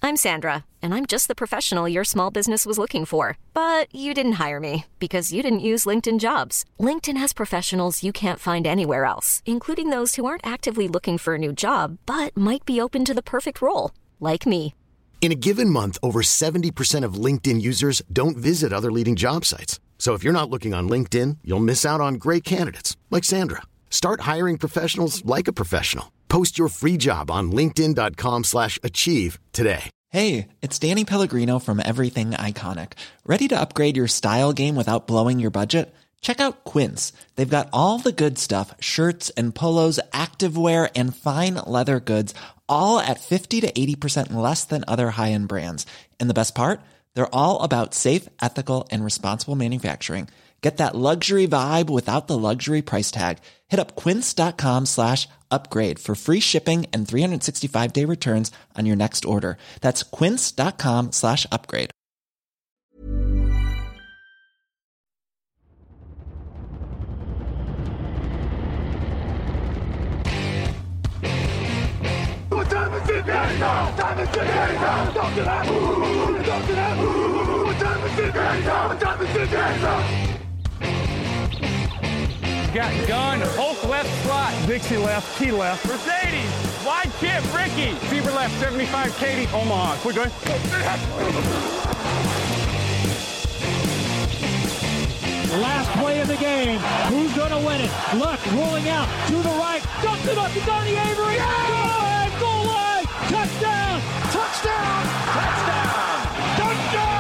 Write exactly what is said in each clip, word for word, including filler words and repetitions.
I'm Sandra, and I'm just the professional your small business was looking for. But you didn't hire me because you didn't use LinkedIn Jobs. LinkedIn has professionals you can't find anywhere else, including those who aren't actively looking for a new job, but might be open to the perfect role, like me. In a given month, over seventy percent of LinkedIn users don't visit other leading job sites. So if you're not looking on LinkedIn, you'll miss out on great candidates like Sandra. Start hiring professionals like a professional. Post your free job on linkedin.com slash achieve today. Hey, it's Danny Pellegrino from Everything Iconic. Ready to upgrade your style game without blowing your budget? Check out Quince. They've got all the good stuff, shirts and polos, activewear, and fine leather goods, all at fifty to eighty percent less than other high-end brands. And the best part? They're all about safe, ethical, and responsible manufacturing. Get that luxury vibe without the luxury price tag. Hit up quince.com slash upgrade for free shipping and three sixty-five day returns on your next order. That's quince.com slash upgrade. What time is it now? Time is it now? Talk to that. Talk to that. What time is it now? What time is it now? Got gun, Hulk left slot, Dixie left, Key left, Mercedes, wide chip, Ricky, Fever left, seventy-five, Katie, Omaha. We're good. Last play of the game. Who's going to win it? Luck rolling out to the right. Dumps it up to Donnie Avery. Yeah! Goal line, goal line. Touchdown, touchdown, touchdown, touchdown.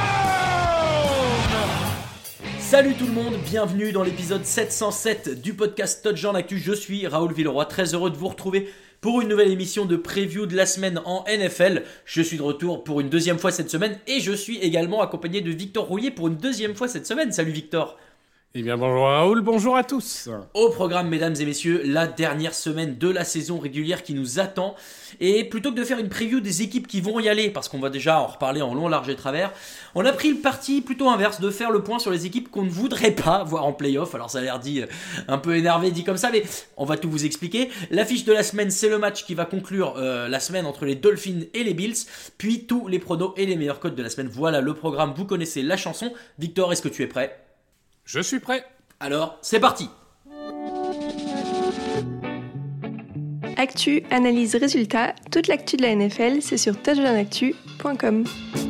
Salut tout le monde, bienvenue dans l'épisode sept cent sept du podcast Touchdown Actu. Je suis Raoul Villeroy, très heureux de vous retrouver pour une nouvelle émission de preview de la semaine en N F L. Je suis de retour pour une deuxième fois cette semaine et je suis également accompagné de Victor Rouillet pour une deuxième fois cette semaine. Salut Victor. Eh bien bonjour Raoul, bonjour à tous. Au programme, mesdames et messieurs, la dernière semaine de la saison régulière qui nous attend. Et plutôt que de faire une preview des équipes qui vont y aller, parce qu'on va déjà en reparler en long, large et travers, on a pris le parti plutôt inverse de faire le point sur les équipes qu'on ne voudrait pas voir en play-off. Alors ça a l'air dit un peu énervé dit comme ça, mais on va tout vous expliquer. L'affiche de la semaine, c'est le match qui va conclure euh, la semaine entre les Dolphins et les Bills, puis tous les pronos et les meilleurs codes de la semaine. Voilà le programme, vous connaissez la chanson. Victor, est-ce que tu es prêt ? Je suis prêt. Alors, c'est parti. Actu, analyse, résultat, toute l'actu de la N F L, c'est sur touchdown actu point com.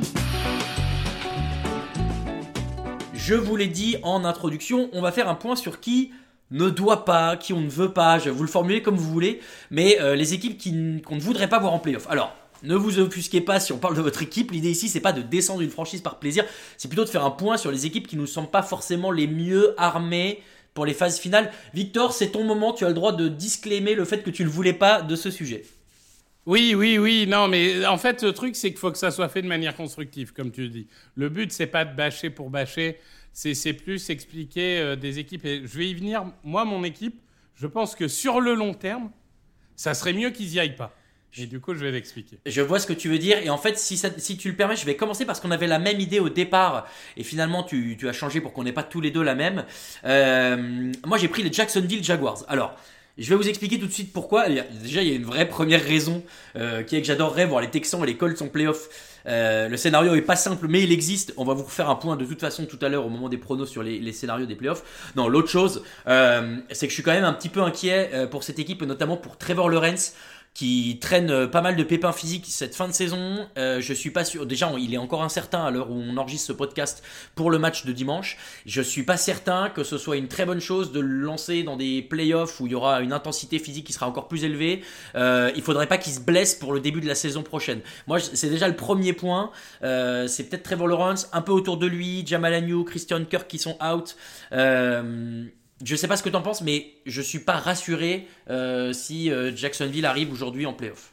Je vous l'ai dit en introduction, on va faire un point sur qui ne doit pas, qui on ne veut pas, je vais vous le formuler comme vous voulez, mais euh, les équipes qui, qu'on ne voudrait pas voir en play-off. Alors, ne vous offusquez pas si on parle de votre équipe, l'idée ici c'est pas de descendre une franchise par plaisir, c'est plutôt de faire un point sur les équipes qui ne nous semblent pas forcément les mieux armées pour les phases finales. Victor, c'est ton moment, tu as le droit de disclaimer le fait que tu ne le voulais pas de ce sujet. Oui, oui, oui, non, mais en fait le truc c'est qu'il faut que ça soit fait de manière constructive, comme tu le dis. Le but c'est pas de bâcher pour bâcher, c'est, c'est plus expliquer euh, des équipes, et je vais y venir. Moi, mon équipe, je pense que sur le long terme, ça serait mieux qu'ils y aillent pas. Et du coup, je vais l'expliquer. Je vois ce que tu veux dire. Et en fait, si, ça, si tu le permets, je vais commencer parce qu'on avait la même idée au départ. Et finalement, tu, tu as changé pour qu'on n'ait pas tous les deux la même. Euh, moi, j'ai pris les Jacksonville Jaguars. Alors, je vais vous expliquer tout de suite pourquoi. Déjà, il y a une vraie première raison euh, qui est que j'adorerais voir les Texans et les Colts en playoff. Euh, le scénario est pas simple, mais il existe. On va vous refaire un point de toute façon tout à l'heure au moment des pronos sur les, les scénarios des playoffs. Non, l'autre chose, euh, c'est que je suis quand même un petit peu inquiet euh, pour cette équipe, notamment pour Trevor Lawrence, qui traîne pas mal de pépins physiques cette fin de saison. Euh, je suis pas sûr. Déjà, il est encore incertain à l'heure où on enregistre ce podcast pour le match de dimanche. Je suis pas certain que ce soit une très bonne chose de le lancer dans des playoffs où il y aura une intensité physique qui sera encore plus élevée. Euh, il faudrait pas qu'il se blesse pour le début de la saison prochaine. Moi, c'est déjà le premier point. Euh, c'est peut-être Trevor Lawrence, un peu autour de lui, Jamal Agnew, Christian Kirk qui sont out. Euh, Je sais pas ce que t'en penses, mais je suis pas rassuré euh, si euh, Jacksonville arrive aujourd'hui en play-off.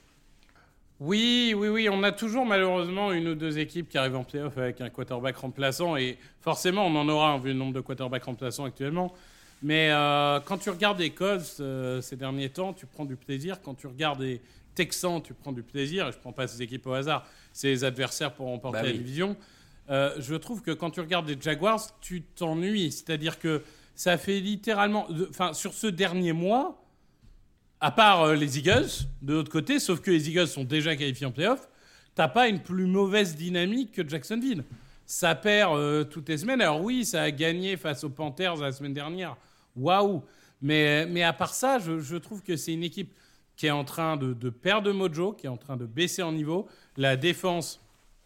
Oui, oui, oui, on a toujours malheureusement une ou deux équipes qui arrivent en play-off avec un quarterback remplaçant, et forcément on en aura vu le nombre de quarterbacks remplaçants actuellement. Mais euh, quand tu regardes les Colts euh, ces derniers temps, tu prends du plaisir. Quand tu regardes les Texans, tu prends du plaisir. Et je prends pas ces équipes au hasard, c'est les adversaires pour remporter bah oui. la division. Euh, je trouve que quand tu regardes les Jaguars, tu t'ennuies. C'est-à-dire que ça fait littéralement... Enfin, sur ce dernier mois, à part euh, les Eagles, de l'autre côté, sauf que les Eagles sont déjà qualifiés en play-off, t'as pas une plus mauvaise dynamique que Jacksonville. Ça perd euh, toutes les semaines. Alors oui, ça a gagné face aux Panthers la semaine dernière. Waouh! Mais, mais à part ça, je, je trouve que c'est une équipe qui est en train de, de perdre de mojo, qui est en train de baisser en niveau. La défense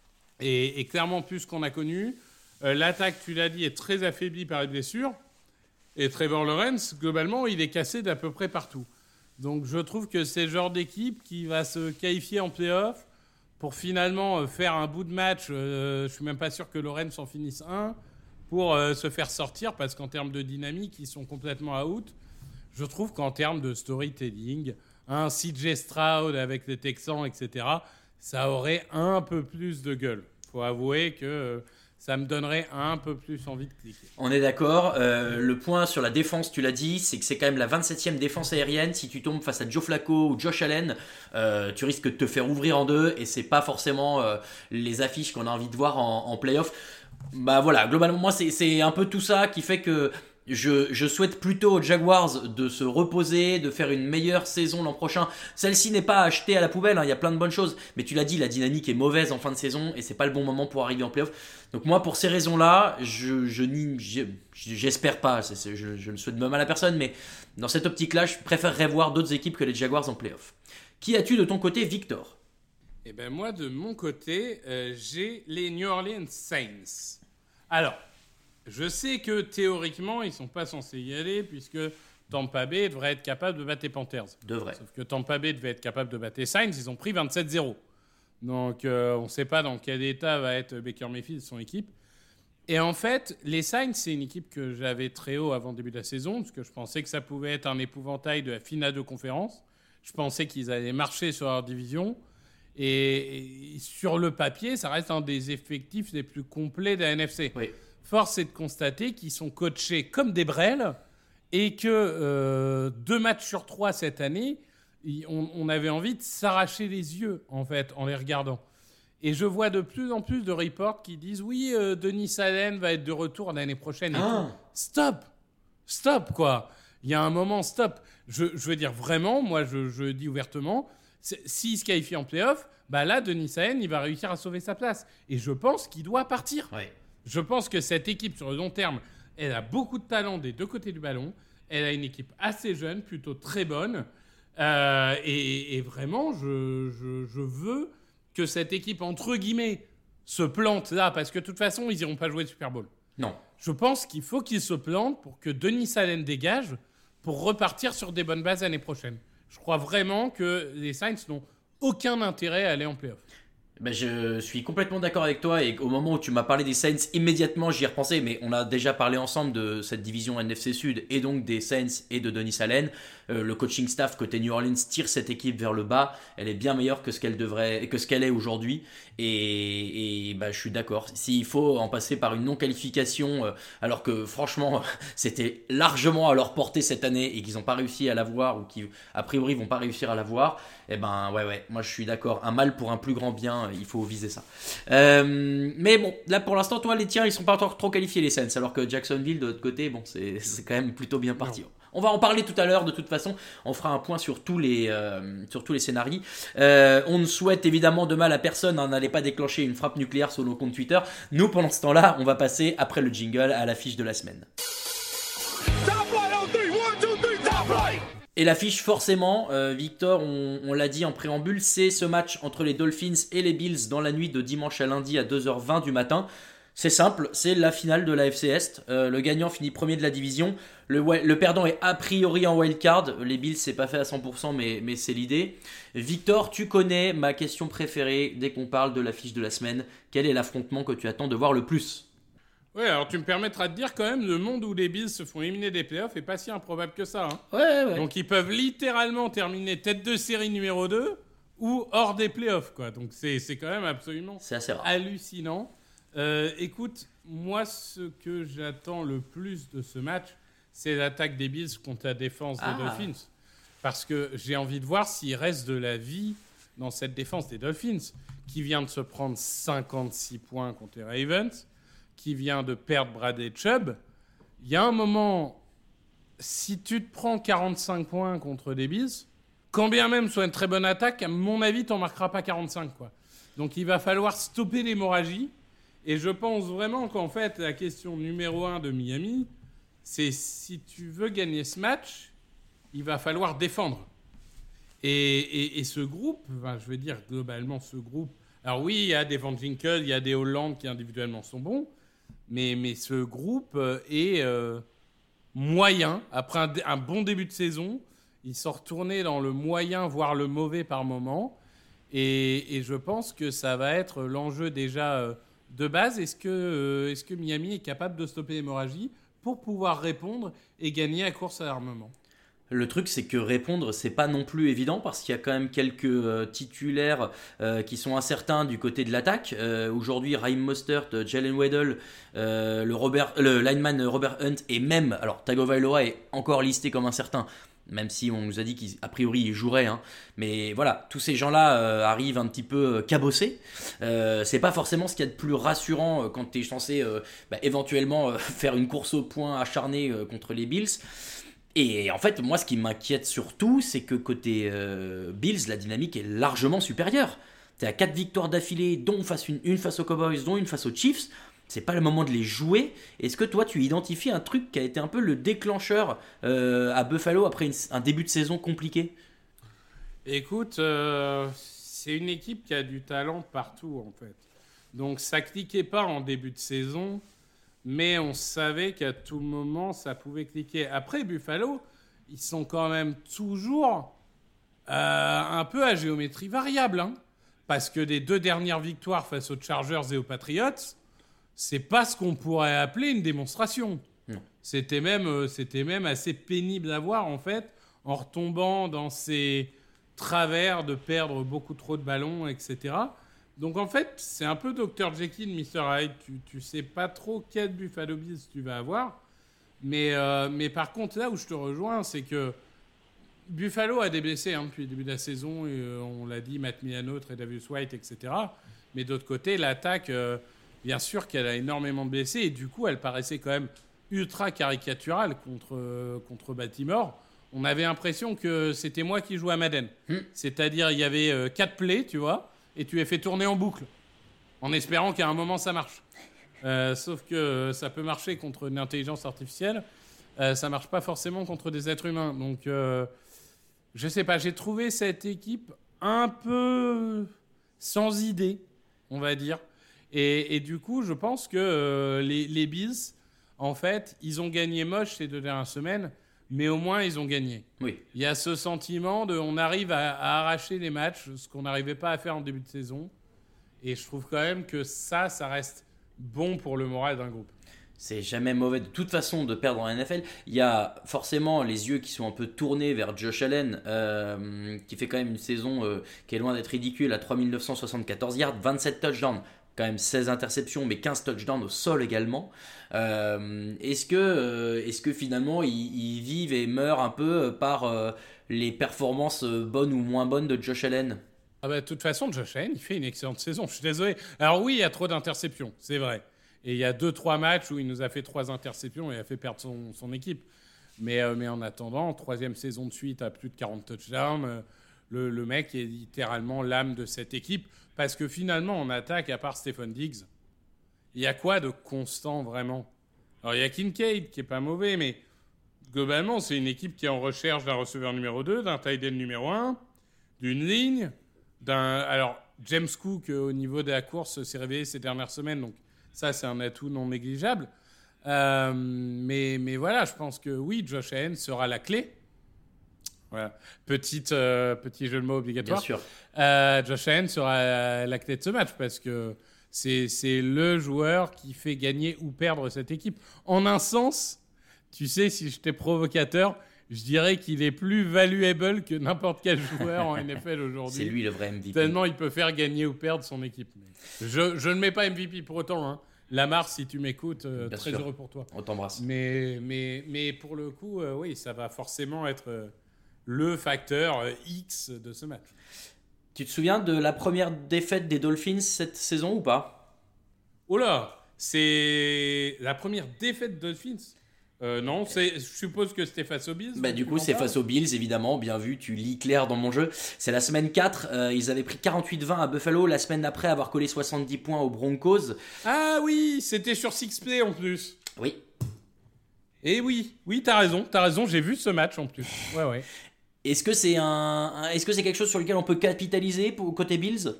est, est clairement plus qu'on a connu. Euh, l'attaque, tu l'as dit, est très affaiblie par les blessures. Et Trevor Lawrence, globalement, il est cassé d'à peu près partout. Donc je trouve que c'est le genre d'équipe qui va se qualifier en play-off pour finalement faire un bout de match. Euh, je ne suis même pas sûr que Lawrence en finisse un pour euh, se faire sortir parce qu'en termes de dynamique, ils sont complètement out. Je trouve qu'en termes de storytelling, un C J Stroud avec les Texans, et cetera, ça aurait un peu plus de gueule. Il faut avouer que euh, ça me donnerait un peu plus envie de cliquer. On est d'accord. Euh, le point sur la défense, tu l'as dit, c'est que c'est quand même la vingt-septième défense aérienne. Si tu tombes face à Joe Flacco ou Josh Allen, euh, tu risques de te faire ouvrir en deux et c'est pas forcément euh, les affiches qu'on a envie de voir en, en play-off. Bah voilà, globalement, moi, c'est, c'est un peu tout ça qui fait que Je, je souhaite plutôt aux Jaguars de se reposer, de faire une meilleure saison l'an prochain. Celle-ci n'est pas achetée à la poubelle, hein, il y a plein de bonnes choses. Mais tu l'as dit, la dynamique est mauvaise en fin de saison et c'est pas le bon moment pour arriver en playoff. Donc moi, pour ces raisons-là, je, je, je, j'espère pas, c'est, c'est, je, je ne souhaite même à la personne, mais dans cette optique-là, je préférerais voir d'autres équipes que les Jaguars en playoff. Qui as-tu de ton côté, Victor ? Eh ben moi, de mon côté, euh, j'ai les New Orleans Saints. Alors, je sais que théoriquement, ils ne sont pas censés y aller puisque Tampa Bay devrait être capable de battre les Panthers. Devrait. Sauf que Tampa Bay devait être capable de battre les Saints. Ils ont pris vingt-sept zéro. Donc, euh, on ne sait pas dans quel état va être Baker Mayfield et son équipe. Et en fait, les Saints, c'est une équipe que j'avais très haut avant le début de la saison parce que je pensais que ça pouvait être un épouvantail de la finale de conférence. Je pensais qu'ils allaient marcher sur leur division. Et, et sur le papier, ça reste un des effectifs les plus complets de la N F C. Oui. Force est de constater qu'ils sont coachés comme des brels et que euh, deux matchs sur trois cette année, on, on avait envie de s'arracher les yeux en fait en les regardant. Et je vois de plus en plus de reports qui disent oui, euh, Denis Allen va être de retour l'année prochaine. Et ah. tout. Stop, stop quoi. Il y a un moment stop. Je, je veux dire vraiment, moi je, je dis ouvertement, s'il se qualifie en play-off, bah là Denis Allen il va réussir à sauver sa place. Et je pense qu'il doit partir. Ouais. Je pense que cette équipe, sur le long terme, elle a beaucoup de talent des deux côtés du ballon. Elle a une équipe assez jeune, plutôt très bonne. Euh, et, et vraiment, je, je, je veux que cette équipe, entre guillemets, se plante là. Parce que de toute façon, ils n'iront pas jouer le Super Bowl. Non. Je pense qu'il faut qu'ils se plantent pour que Denis Allen dégage pour repartir sur des bonnes bases l'année prochaine. Je crois vraiment que les Saints n'ont aucun intérêt à aller en play-off. Ben je suis complètement d'accord avec toi et au moment où tu m'as parlé des Saints, immédiatement j'y ai repensé, mais on a déjà parlé ensemble de cette division N F C Sud et donc des Saints et de Denis Allen. Euh, le coaching staff côté New Orleans tire cette équipe vers le bas, elle est bien meilleure que ce qu'elle devrait, que ce qu'elle est aujourd'hui et, et ben, je suis d'accord. S'il faut en passer par une non-qualification, euh, alors que franchement c'était largement à leur portée cette année et qu'ils n'ont pas réussi à l'avoir ou qui a priori vont pas réussir à l'avoir, et eh ben ouais ouais, moi je suis d'accord, un mal pour un plus grand bien. Il faut viser ça. Euh, mais bon, là pour l'instant, toi, les tiens, ils sont pas encore trop qualifiés, les Saints, alors que Jacksonville, de l'autre côté, bon, c'est, c'est quand même plutôt bien parti. Non. On va en parler tout à l'heure, de toute façon. On fera un point sur tous les, euh, sur tous les scénarios. Euh, on ne souhaite évidemment de mal à personne. Hein, n'allez pas déclencher une frappe nucléaire sur nos comptes Twitter. Nous, pendant ce temps-là, on va passer, après le jingle, à l'affiche de la semaine. Et l'affiche, forcément, euh, Victor, on, on l'a dit en préambule, c'est ce match entre les Dolphins et les Bills dans la nuit de dimanche à lundi à deux heures vingt du matin. C'est simple, c'est la finale de la F C Est. Euh, le gagnant finit premier de la division. Le, le perdant est a priori en wildcard. Les Bills, c'est pas fait à cent pour cent, mais, mais c'est l'idée. Victor, tu connais ma question préférée dès qu'on parle de l'affiche de la semaine. Quel est l'affrontement que tu attends de voir le plus ? Ouais, alors tu me permettras de dire quand même, le monde où les Bills se font éliminer des playoffs est pas si improbable que ça. Hein. Ouais, ouais. Donc ils peuvent littéralement terminer tête de série numéro deux ou hors des playoffs, quoi. Donc c'est, c'est quand même absolument c'est assez rare. hallucinant. Euh, écoute, moi ce que j'attends le plus de ce match, c'est l'attaque des Bills contre la défense des ah. Dolphins. Parce que j'ai envie de voir s'il reste de la vie dans cette défense des Dolphins, qui vient de se prendre cinquante-six points contre les Ravens, qui vient de perdre Bradley Chubb. Il y a un moment, si tu te prends quarante-cinq points contre des Bills, quand bien même soit une très bonne attaque, à mon avis, tu n'en marqueras pas quarante-cinq, quoi. Donc il va falloir stopper l'hémorragie. Et je pense vraiment qu'en fait, la question numéro un de Miami, c'est si tu veux gagner ce match, il va falloir défendre. Et, et, et ce groupe, enfin, je veux dire globalement ce groupe, alors oui, il y a des Van Ginkel, il y a des Holland qui individuellement sont bons, mais, mais ce groupe est euh, moyen. Après un, un bon début de saison, il s'est retourné dans le moyen, voire le mauvais par moment. Et, et je pense que ça va être l'enjeu déjà... Euh, de base, est-ce que, euh, est-ce que Miami est capable de stopper l'hémorragie pour pouvoir répondre et gagner la course à l'armement ? Le truc, c'est que répondre, c'est pas non plus évident parce qu'il y a quand même quelques euh, titulaires euh, qui sont incertains du côté de l'attaque. Euh, aujourd'hui, Raheem Mostert, Jalen Waddle, euh, le, Robert, le lineman Robert Hunt et même, alors Tagovailoa est encore listé comme incertain. Même si on nous a dit qu'a priori il jouerait, hein. Mais voilà, tous ces gens-là euh, arrivent un petit peu euh, cabossés. Euh, c'est pas forcément ce qu'il y a de plus rassurant euh, quand tu es censé euh, bah, éventuellement euh, faire une course au point acharnée euh, contre les Bills. Et en fait, moi, ce qui m'inquiète surtout, c'est que côté euh, Bills, la dynamique est largement supérieure. T'es à quatre victoires d'affilée, dont face une, une face aux Cowboys, dont une face aux Chiefs. C'est pas le moment de les jouer. Est-ce que toi, tu identifies un truc qui a été un peu le déclencheur euh, à Buffalo après une, un début de saison compliqué ? Écoute, euh, c'est une équipe qui a du talent partout, en fait. Donc, ça cliquait pas en début de saison, mais on savait qu'à tout moment, ça pouvait cliquer. Après, Buffalo, ils sont quand même toujours euh, un peu à géométrie variable, hein, parce que des deux dernières victoires face aux Chargers et aux Patriots, c'est pas ce qu'on pourrait appeler une démonstration. Non. C'était même, euh, c'était même assez pénible à voir, en fait, en retombant dans ces travers de perdre beaucoup trop de ballons, et cetera. Donc, en fait, c'est un peu docteur Jekyll, mister Hyde. Tu, tu sais pas trop quel Buffalo Bills tu vas avoir. Mais, euh, mais par contre, là où je te rejoins, c'est que Buffalo a des blessés hein, depuis le début de la saison. Et, euh, on l'a dit, Matt Milano, Tre'Davious White, et cetera. Mais d'autre côté, l'attaque... Euh, Bien sûr qu'elle a énormément de blessés et du coup, elle paraissait quand même ultra caricaturale contre, euh, contre Baltimore. On avait l'impression que c'était moi qui jouais à Madden. Mmh. C'est-à-dire, il y avait euh, quatre plays, tu vois, et tu les fais tourner en boucle, en espérant qu'à un moment, ça marche. Euh, sauf que euh, ça peut marcher contre une intelligence artificielle. Euh, ça ne marche pas forcément contre des êtres humains. Donc, euh, je ne sais pas, j'ai trouvé cette équipe un peu sans idée, on va dire. Et, et du coup, je pense que euh, les, les Bills, en fait, ils ont gagné moche ces deux dernières semaines, mais au moins, ils ont gagné. Oui. Il y a ce sentiment de on arrive à, à arracher les matchs, ce qu'on n'arrivait pas à faire en début de saison. Et je trouve quand même que ça, ça reste bon pour le moral d'un groupe. C'est jamais mauvais de toute façon de perdre en N F L. Il y a forcément les yeux qui sont un peu tournés vers Josh Allen, euh, qui fait quand même une saison euh, qui est loin d'être ridicule, à trois mille neuf cent soixante-quatorze yards, vingt-sept touchdowns. Quand même seize interceptions, mais quinze touchdowns au sol également. Euh, est-ce que, euh, est-ce que finalement, ils, ils vivent et meurent un peu par euh, les performances bonnes ou moins bonnes de Josh Allen ? Ah bah, de toute façon, Josh Allen, il fait une excellente saison. Je suis désolé. Alors oui, il y a trop d'interceptions, c'est vrai. Et il y a deux trois matchs où il nous a fait trois interceptions et a fait perdre son, son équipe. Mais, euh, mais en attendant, troisième saison de suite à plus de quarante touchdowns, euh, le, le mec est littéralement l'âme de cette équipe. Parce que finalement, en attaque, à part Stephen Diggs, il y a quoi de constant vraiment ? Alors, il y a Kincaid qui est pas mauvais, mais globalement, c'est une équipe qui est en recherche d'un receveur numéro deux, d'un tight end numéro un, d'une ligne, d'un... Alors, James Cook, au niveau de la course, s'est réveillé ces dernières semaines, donc ça, c'est un atout non négligeable. Euh, mais, mais voilà, je pense que oui, Josh Allen sera la clé. Voilà. Petite, euh, petit jeu de mots obligatoire. Bien sûr. Euh, Josh Allen sera la clé de ce match parce que c'est, c'est le joueur qui fait gagner ou perdre cette équipe. En un sens, tu sais, si j'étais provocateur, je dirais qu'il est plus valuable que n'importe quel joueur en N F L aujourd'hui. C'est lui le vrai M V P. Tellement il peut faire gagner ou perdre son équipe. Je, je ne mets pas M V P pour autant. Hein. Lamar, si tu m'écoutes, euh, très sûr. heureux pour toi. On t'embrasse. Mais, mais, mais pour le coup, euh, oui, ça va forcément être... Euh, le facteur X de ce match. Tu te souviens de la première défaite des Dolphins cette saison ou pas ? Oh là, c'est la première défaite des Dolphins ? Euh, non, c'est, je suppose que c'était face aux Bills. Bah, du coup, c'est face aux Bills, évidemment. Bien vu, tu lis clair dans mon jeu. C'est la semaine quatre. Euh, ils avaient pris quarante-huit vingt à Buffalo. La semaine d'après, avoir collé soixante-dix points aux Broncos. Ah oui, c'était sur six play en plus. Oui. Et oui, oui, t'as raison, t'as raison. J'ai vu ce match en plus. Ouais, ouais. Est-ce que c'est un, un est-ce que c'est quelque chose sur lequel on peut capitaliser pour côté Bills?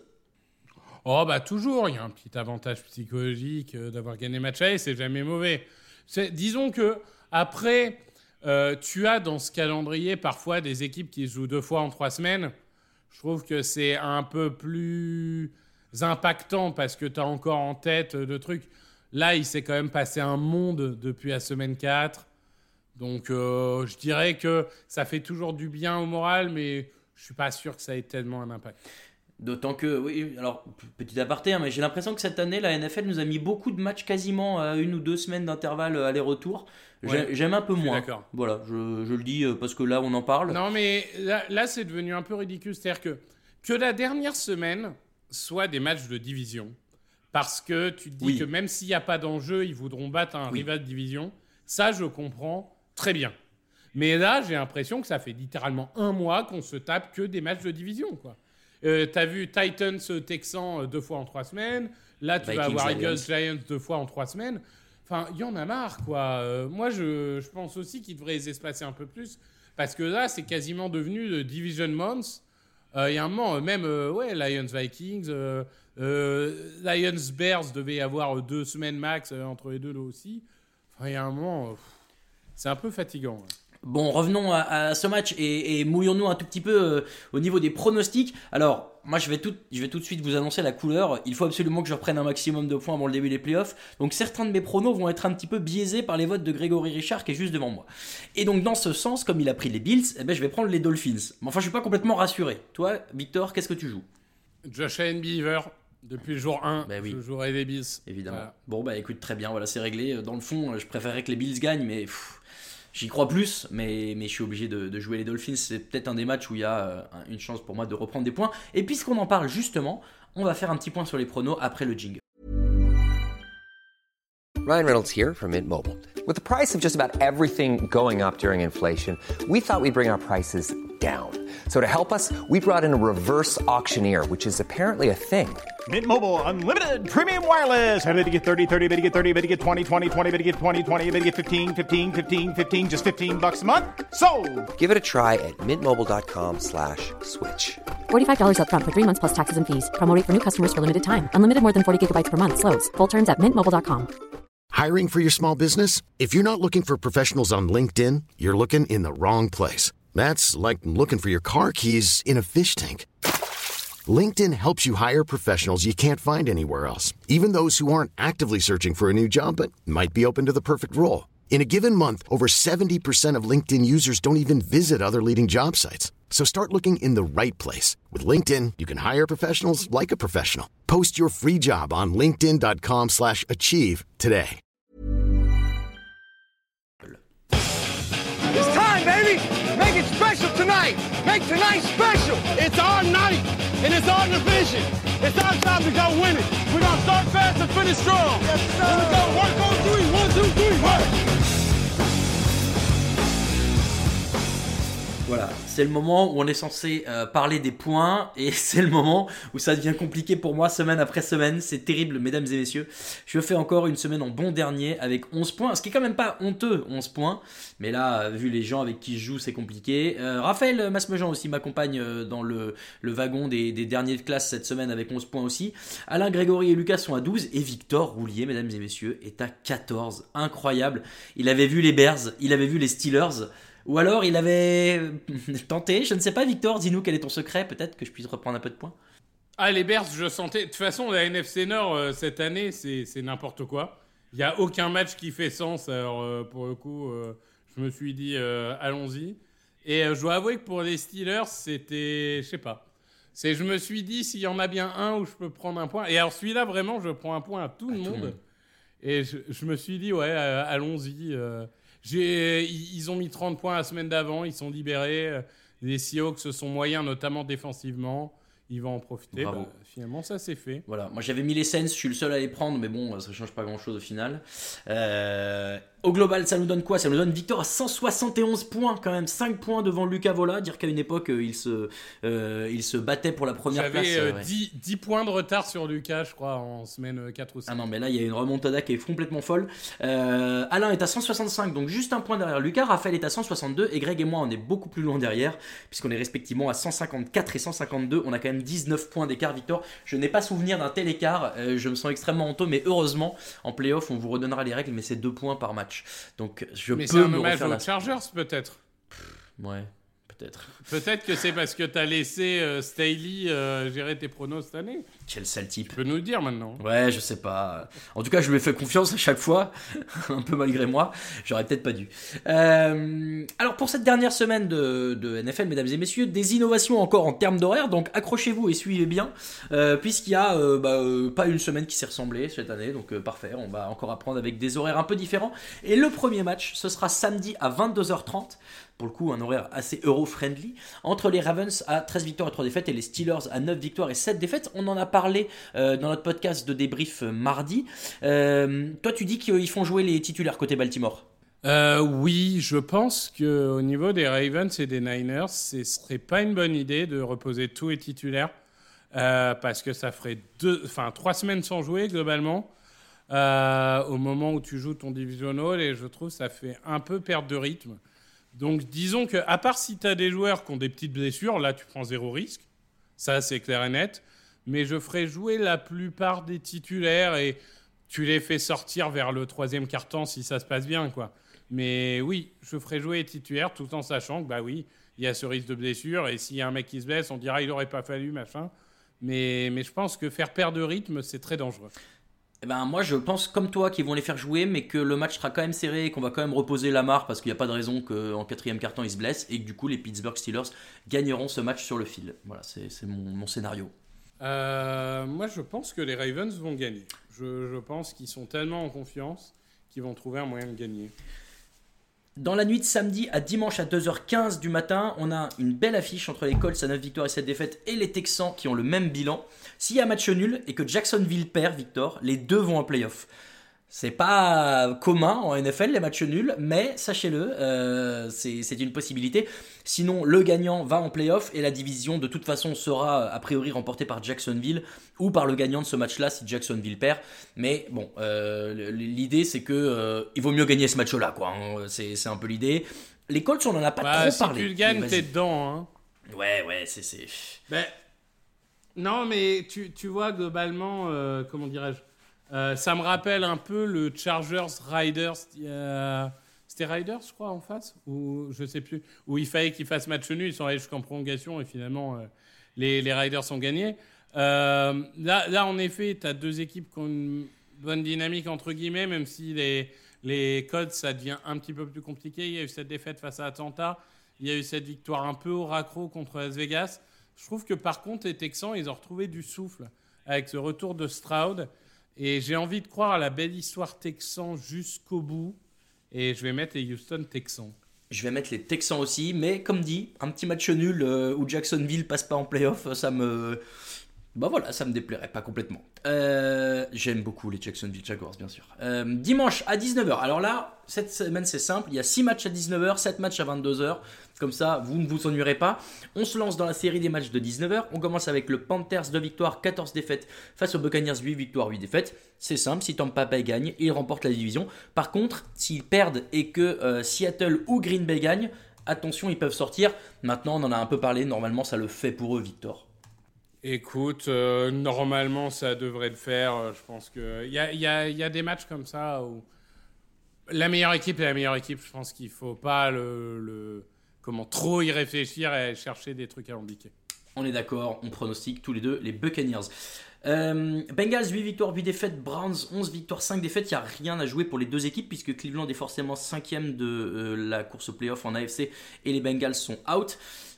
Oh bah toujours, il y a un petit avantage psychologique euh, d'avoir gagné match aller, c'est jamais mauvais. C'est, disons que après, euh, tu as dans ce calendrier parfois des équipes qui jouent deux fois en trois semaines. Je trouve que c'est un peu plus impactant parce que tu as encore en tête de trucs. Là, il s'est quand même passé un monde depuis la semaine quatre. Donc, euh, je dirais que ça fait toujours du bien au moral, mais je suis pas sûr que ça ait tellement un impact. D'autant que, oui, alors, petit aparté, hein, mais j'ai l'impression que cette année, la N F L nous a mis beaucoup de matchs quasiment à une ou deux semaines d'intervalle aller-retour. Ouais, j'aime un peu moins. D'accord. Voilà, je, je le dis parce que là, on en parle. Non, mais là, là, c'est devenu un peu ridicule. C'est-à-dire que, que la dernière semaine soit des matchs de division, parce que tu te dis oui. que même s'il n'y a pas d'enjeu, ils voudront battre un oui. rival de division. Ça, je comprends très bien. Mais là, j'ai l'impression que ça fait littéralement un mois qu'on se tape que des matchs de division, quoi. Euh, t'as vu Titans Texans deux fois en trois semaines. Là, tu Vikings, vas avoir Eagles Giants deux fois en trois semaines. Enfin, il y en a marre, quoi. Euh, moi, je, je pense aussi qu'ils devraient les espacer un peu plus. Parce que là, c'est quasiment devenu le Division Months. Il euh, y a un moment, même euh, ouais, Lions Vikings, euh, euh, Lions Bears devait y avoir deux semaines max euh, entre les deux, là aussi. Enfin, il y a un moment, euh, c'est un peu fatigant. Ouais. Bon, revenons à, à ce match et, et mouillons-nous un tout petit peu euh, au niveau des pronostics. Alors, moi, je vais, tout, je vais tout de suite vous annoncer la couleur. Il faut absolument que je reprenne un maximum de points avant le début des playoffs. Donc, certains de mes pronos vont être un petit peu biaisés par les votes de Grégory Richard qui est juste devant moi. Et donc, dans ce sens, comme il a pris les Bills, eh ben, je vais prendre les Dolphins. Mais enfin, je suis pas complètement rassuré. Toi, Victor, qu'est-ce que tu joues? Josh Allen Beaver. Depuis le jour un, bah oui. je jouerai les Bills. Évidemment. Voilà. Bon, bah écoute, très bien, voilà, c'est réglé. Dans le fond, je préférerais que les Bills gagnent, mais... Pff, j'y crois plus, mais, mais je suis obligé de, de jouer les Dolphins. C'est peut-être un des matchs où il y a euh, une chance pour moi de reprendre des points. Et puisqu'on en parle justement, on va faire un petit point sur les pronos après le jingle. Ryan Reynolds here from Mint Mobile. With the price of just about everything going up during inflation, we thought we'd bring our prices down. So to help us, we brought in a reverse auctioneer, which is apparently a thing. Mint Mobile Unlimited Premium Wireless. How to get thirty, thirty, how to get thirty, how to get twenty, twenty, twenty, how to get twenty, twenty, how to get fifteen, fifteen, fifteen, fifteen, just fifteen bucks a month? Sold! Give it a try at mintmobile.com slash switch. forty-five dollars up front for three months plus taxes and fees. Promo rate for new customers for limited time. Unlimited more than forty gigabytes per month. Slows full terms at mint mobile dot com. Hiring for your small business? If you're not looking for professionals on LinkedIn, you're looking in the wrong place. That's like looking for your car keys in a fish tank. LinkedIn helps you hire professionals you can't find anywhere else, even those who aren't actively searching for a new job but might be open to the perfect role. In a given month, over seventy percent of LinkedIn users don't even visit other leading job sites. So start looking in the right place. With LinkedIn, you can hire professionals like a professional. Post your free job on linkedin.com slash achieve today. It's time, baby! Make it special tonight! Make tonight special! It's our night, and it's our division. It's our time to go win it. We're gonna start fast and finish strong. Yes, sir! Here we go, work on three, one, two, three, work! Voilà, c'est le moment où on est censé euh, parler des points et c'est le moment où ça devient compliqué pour moi semaine après semaine. C'est terrible, mesdames et messieurs. Je fais encore une semaine en bon dernier avec onze points, ce qui est quand même pas honteux, onze points. Mais là, vu les gens avec qui je joue, c'est compliqué. Euh, Raphaël Masmejean aussi m'accompagne dans le, le wagon des, des derniers de classe cette semaine avec onze points aussi. Alain, Grégory et Lucas sont à douze et Victor Roulier, mesdames et messieurs, est à quatorze. Incroyable. Il avait vu les Bears, il avait vu les Steelers. Ou alors il avait tenté, je ne sais pas, Victor, dis-nous quel est ton secret, peut-être que je puisse reprendre un peu de points. Ah, les Bears, je sentais... De toute façon, la N F C Nord, euh, cette année, c'est, c'est n'importe quoi. Il n'y a aucun match qui fait sens, alors euh, pour le coup, euh, je me suis dit, euh, allons-y. Et euh, je dois avouer que pour les Steelers, c'était... Je sais pas. C'est, je me suis dit, s'il y en a bien un où je peux prendre un point... Et alors celui-là, vraiment, je prends un point à tout le, à monde. Tout le monde. Et je, je me suis dit, ouais, euh, allons-y... Euh, J'ai, ils ont mis trente points la semaine d'avant, ils sont libérés. Les Seahawks sont moyens, notamment défensivement. Ils vont en profiter. Bah, finalement, ça c'est fait. Voilà, moi j'avais mis les Saints, je suis le seul à les prendre, mais bon, ça change pas grand-chose au final. Euh, Au global, ça nous donne quoi ? Ça nous donne une victoire à cent soixante et onze points, quand même, cinq points devant Luca Vola. Dire qu'à une époque, euh, il, se, euh, il se battait pour la première J'avais, place. J'avais euh, ouais. dix, dix points de retard sur Lucas, je crois, en semaine quatre ou cinq. Ah non, mais là, il y a une remontada qui est complètement folle. Euh, Alain est à cent soixante-cinq, donc juste un point derrière Lucas. Raphaël est à cent soixante-deux et Greg et moi, on est beaucoup plus loin derrière, puisqu'on est respectivement à cent cinquante-quatre et cent cinquante-deux. On a quand même dix-neuf points d'écart, Victor. Je n'ai pas souvenir d'un tel écart. Euh, je me sens extrêmement honteux, mais heureusement, en play-off, on vous redonnera les règles, mais c'est deux points par match. Donc, je mais peux c'est un me hommage refaire aux la... Chargers, peut-être. Ouais, peut-être. Peut-être que c'est parce que t'as laissé euh, Staley euh, gérer tes pronos cette année. Quel sale type. Tu peux nous le dire maintenant. Ouais, je sais pas. En tout cas, je lui ai fait confiance à chaque fois, un peu malgré moi. J'aurais peut-être pas dû. Euh, alors, pour cette dernière semaine de, de N F L, mesdames et messieurs, des innovations encore en termes d'horaire. Donc, accrochez-vous et suivez bien, euh, puisqu'il y a euh, bah, euh, pas une semaine qui s'est ressemblée cette année. Donc, euh, parfait. On va encore apprendre avec des horaires un peu différents. Et le premier match, ce sera samedi à vingt-deux heures trente. Pour le coup, un horaire assez euro-friendly, entre les Ravens à treize victoires et trois défaites et les Steelers à neuf victoires et sept défaites. On en a parlé euh, dans notre podcast de débrief euh, mardi. Euh, toi, tu dis qu'ils font jouer les titulaires côté Baltimore. Euh, oui, je pense qu'au niveau des Ravens et des Niners, ce serait pas une bonne idée de reposer tous les titulaires, euh, parce que ça ferait deux, enfin, trois semaines sans jouer globalement, euh, au moment où tu joues ton divisional, et je trouve que ça fait un peu perdre de rythme. Donc, disons que, à part si tu as des joueurs qui ont des petites blessures, là, tu prends zéro risque. Ça, c'est clair et net. Mais je ferai jouer la plupart des titulaires et tu les fais sortir vers le troisième quart-temps si ça se passe bien, quoi. Mais oui, je ferai jouer les titulaires tout en sachant que, bah oui, il y a ce risque de blessure. Et s'il y a un mec qui se blesse, on dira il n'aurait pas fallu, machin. Mais, mais je pense que faire perdre de rythme, c'est très dangereux. Eh ben, moi, je pense comme toi qu'ils vont les faire jouer, mais que le match sera quand même serré et qu'on va quand même reposer Lamar parce qu'il n'y a pas de raison qu'en quatrième quart-temps, il se blesse et que du coup, les Pittsburgh Steelers gagneront ce match sur le fil. Voilà, c'est, c'est mon, mon scénario. Euh, moi, je pense que les Ravens vont gagner. Je, je pense qu'ils sont tellement en confiance qu'ils vont trouver un moyen de gagner. Dans la nuit de samedi à dimanche à deux heures quinze du matin, on a une belle affiche entre les Colts à neuf victoires et sept défaites et les Texans qui ont le même bilan. S'il y a match nul et que Jacksonville perd, Victor, les deux vont en play-off. C'est pas commun en N F L les matchs nuls, mais sachez-le, euh, c'est, c'est une possibilité. Sinon, le gagnant va en play-off et la division de toute façon sera a priori remportée par Jacksonville ou par le gagnant de ce match-là si Jacksonville perd. Mais bon, euh, l'idée c'est que euh, il vaut mieux gagner ce match-là, quoi. Hein. C'est, c'est un peu l'idée. Les Colts, on en a pas bah, trop si parlé. Si tu le gagnes, t'es dedans. Hein. Ouais, ouais, c'est c'est. Ben, non, mais tu, tu vois globalement, euh, comment dirais-je? Euh, ça me rappelle un peu le Chargers Riders. Euh, c'était Riders, je crois, en face, ou je sais plus. Où il fallait qu'ils fassent match nul, ils sont allés jusqu'en prolongation et finalement euh, les, les Riders ont gagné. Euh, là, là, en effet, tu as deux équipes qui ont une bonne dynamique entre guillemets, même si les les Colts ça devient un petit peu plus compliqué. Il y a eu cette défaite face à Atlanta, il y a eu cette victoire un peu au raccro contre Las Vegas. Je trouve que par contre les Texans ils ont retrouvé du souffle avec ce retour de Stroud. Et j'ai envie de croire à la belle histoire Texan jusqu'au bout. Et je vais mettre les Houston Texans. Je vais mettre les Texans aussi. Mais comme dit, un petit match nul euh, où Jacksonville passe pas en playoff, ça me... Bah voilà, ça me déplairait pas complètement. Euh, j'aime beaucoup les Jacksonville Jaguars, bien sûr. Euh, dimanche à dix-neuf heures. Alors là, cette semaine, c'est simple. Il y a six matchs à dix-neuf heures, sept matchs à vingt-deux heures. Comme ça, vous ne vous ennuierez pas. On se lance dans la série des matchs de dix-neuf heures. On commence avec le Panthers, deux victoires, quatorze défaites. Face aux Buccaneers, huit victoires, huit défaites. C'est simple, si Tampa Bay gagne, ils remportent la division. Par contre, s'ils perdent et que euh, Seattle ou Green Bay gagnent, attention, ils peuvent sortir. Maintenant, on en a un peu parlé. Normalement, ça le fait pour eux, Victor. Écoute, euh, normalement, ça devrait le faire. Je pense qu'il y a, y, a, y a des matchs comme ça où la meilleure équipe est la meilleure équipe. Je pense qu'il ne faut pas le, le, comment, trop y réfléchir et chercher des trucs alambiqués. On est d'accord, on pronostique tous les deux les Buccaneers. Euh, Bengals, huit victoires, huit défaites. Browns, onze victoires, cinq défaites. Il n'y a rien à jouer pour les deux équipes puisque Cleveland est forcément cinquième de euh, la course au playoff en A F C et les Bengals sont out.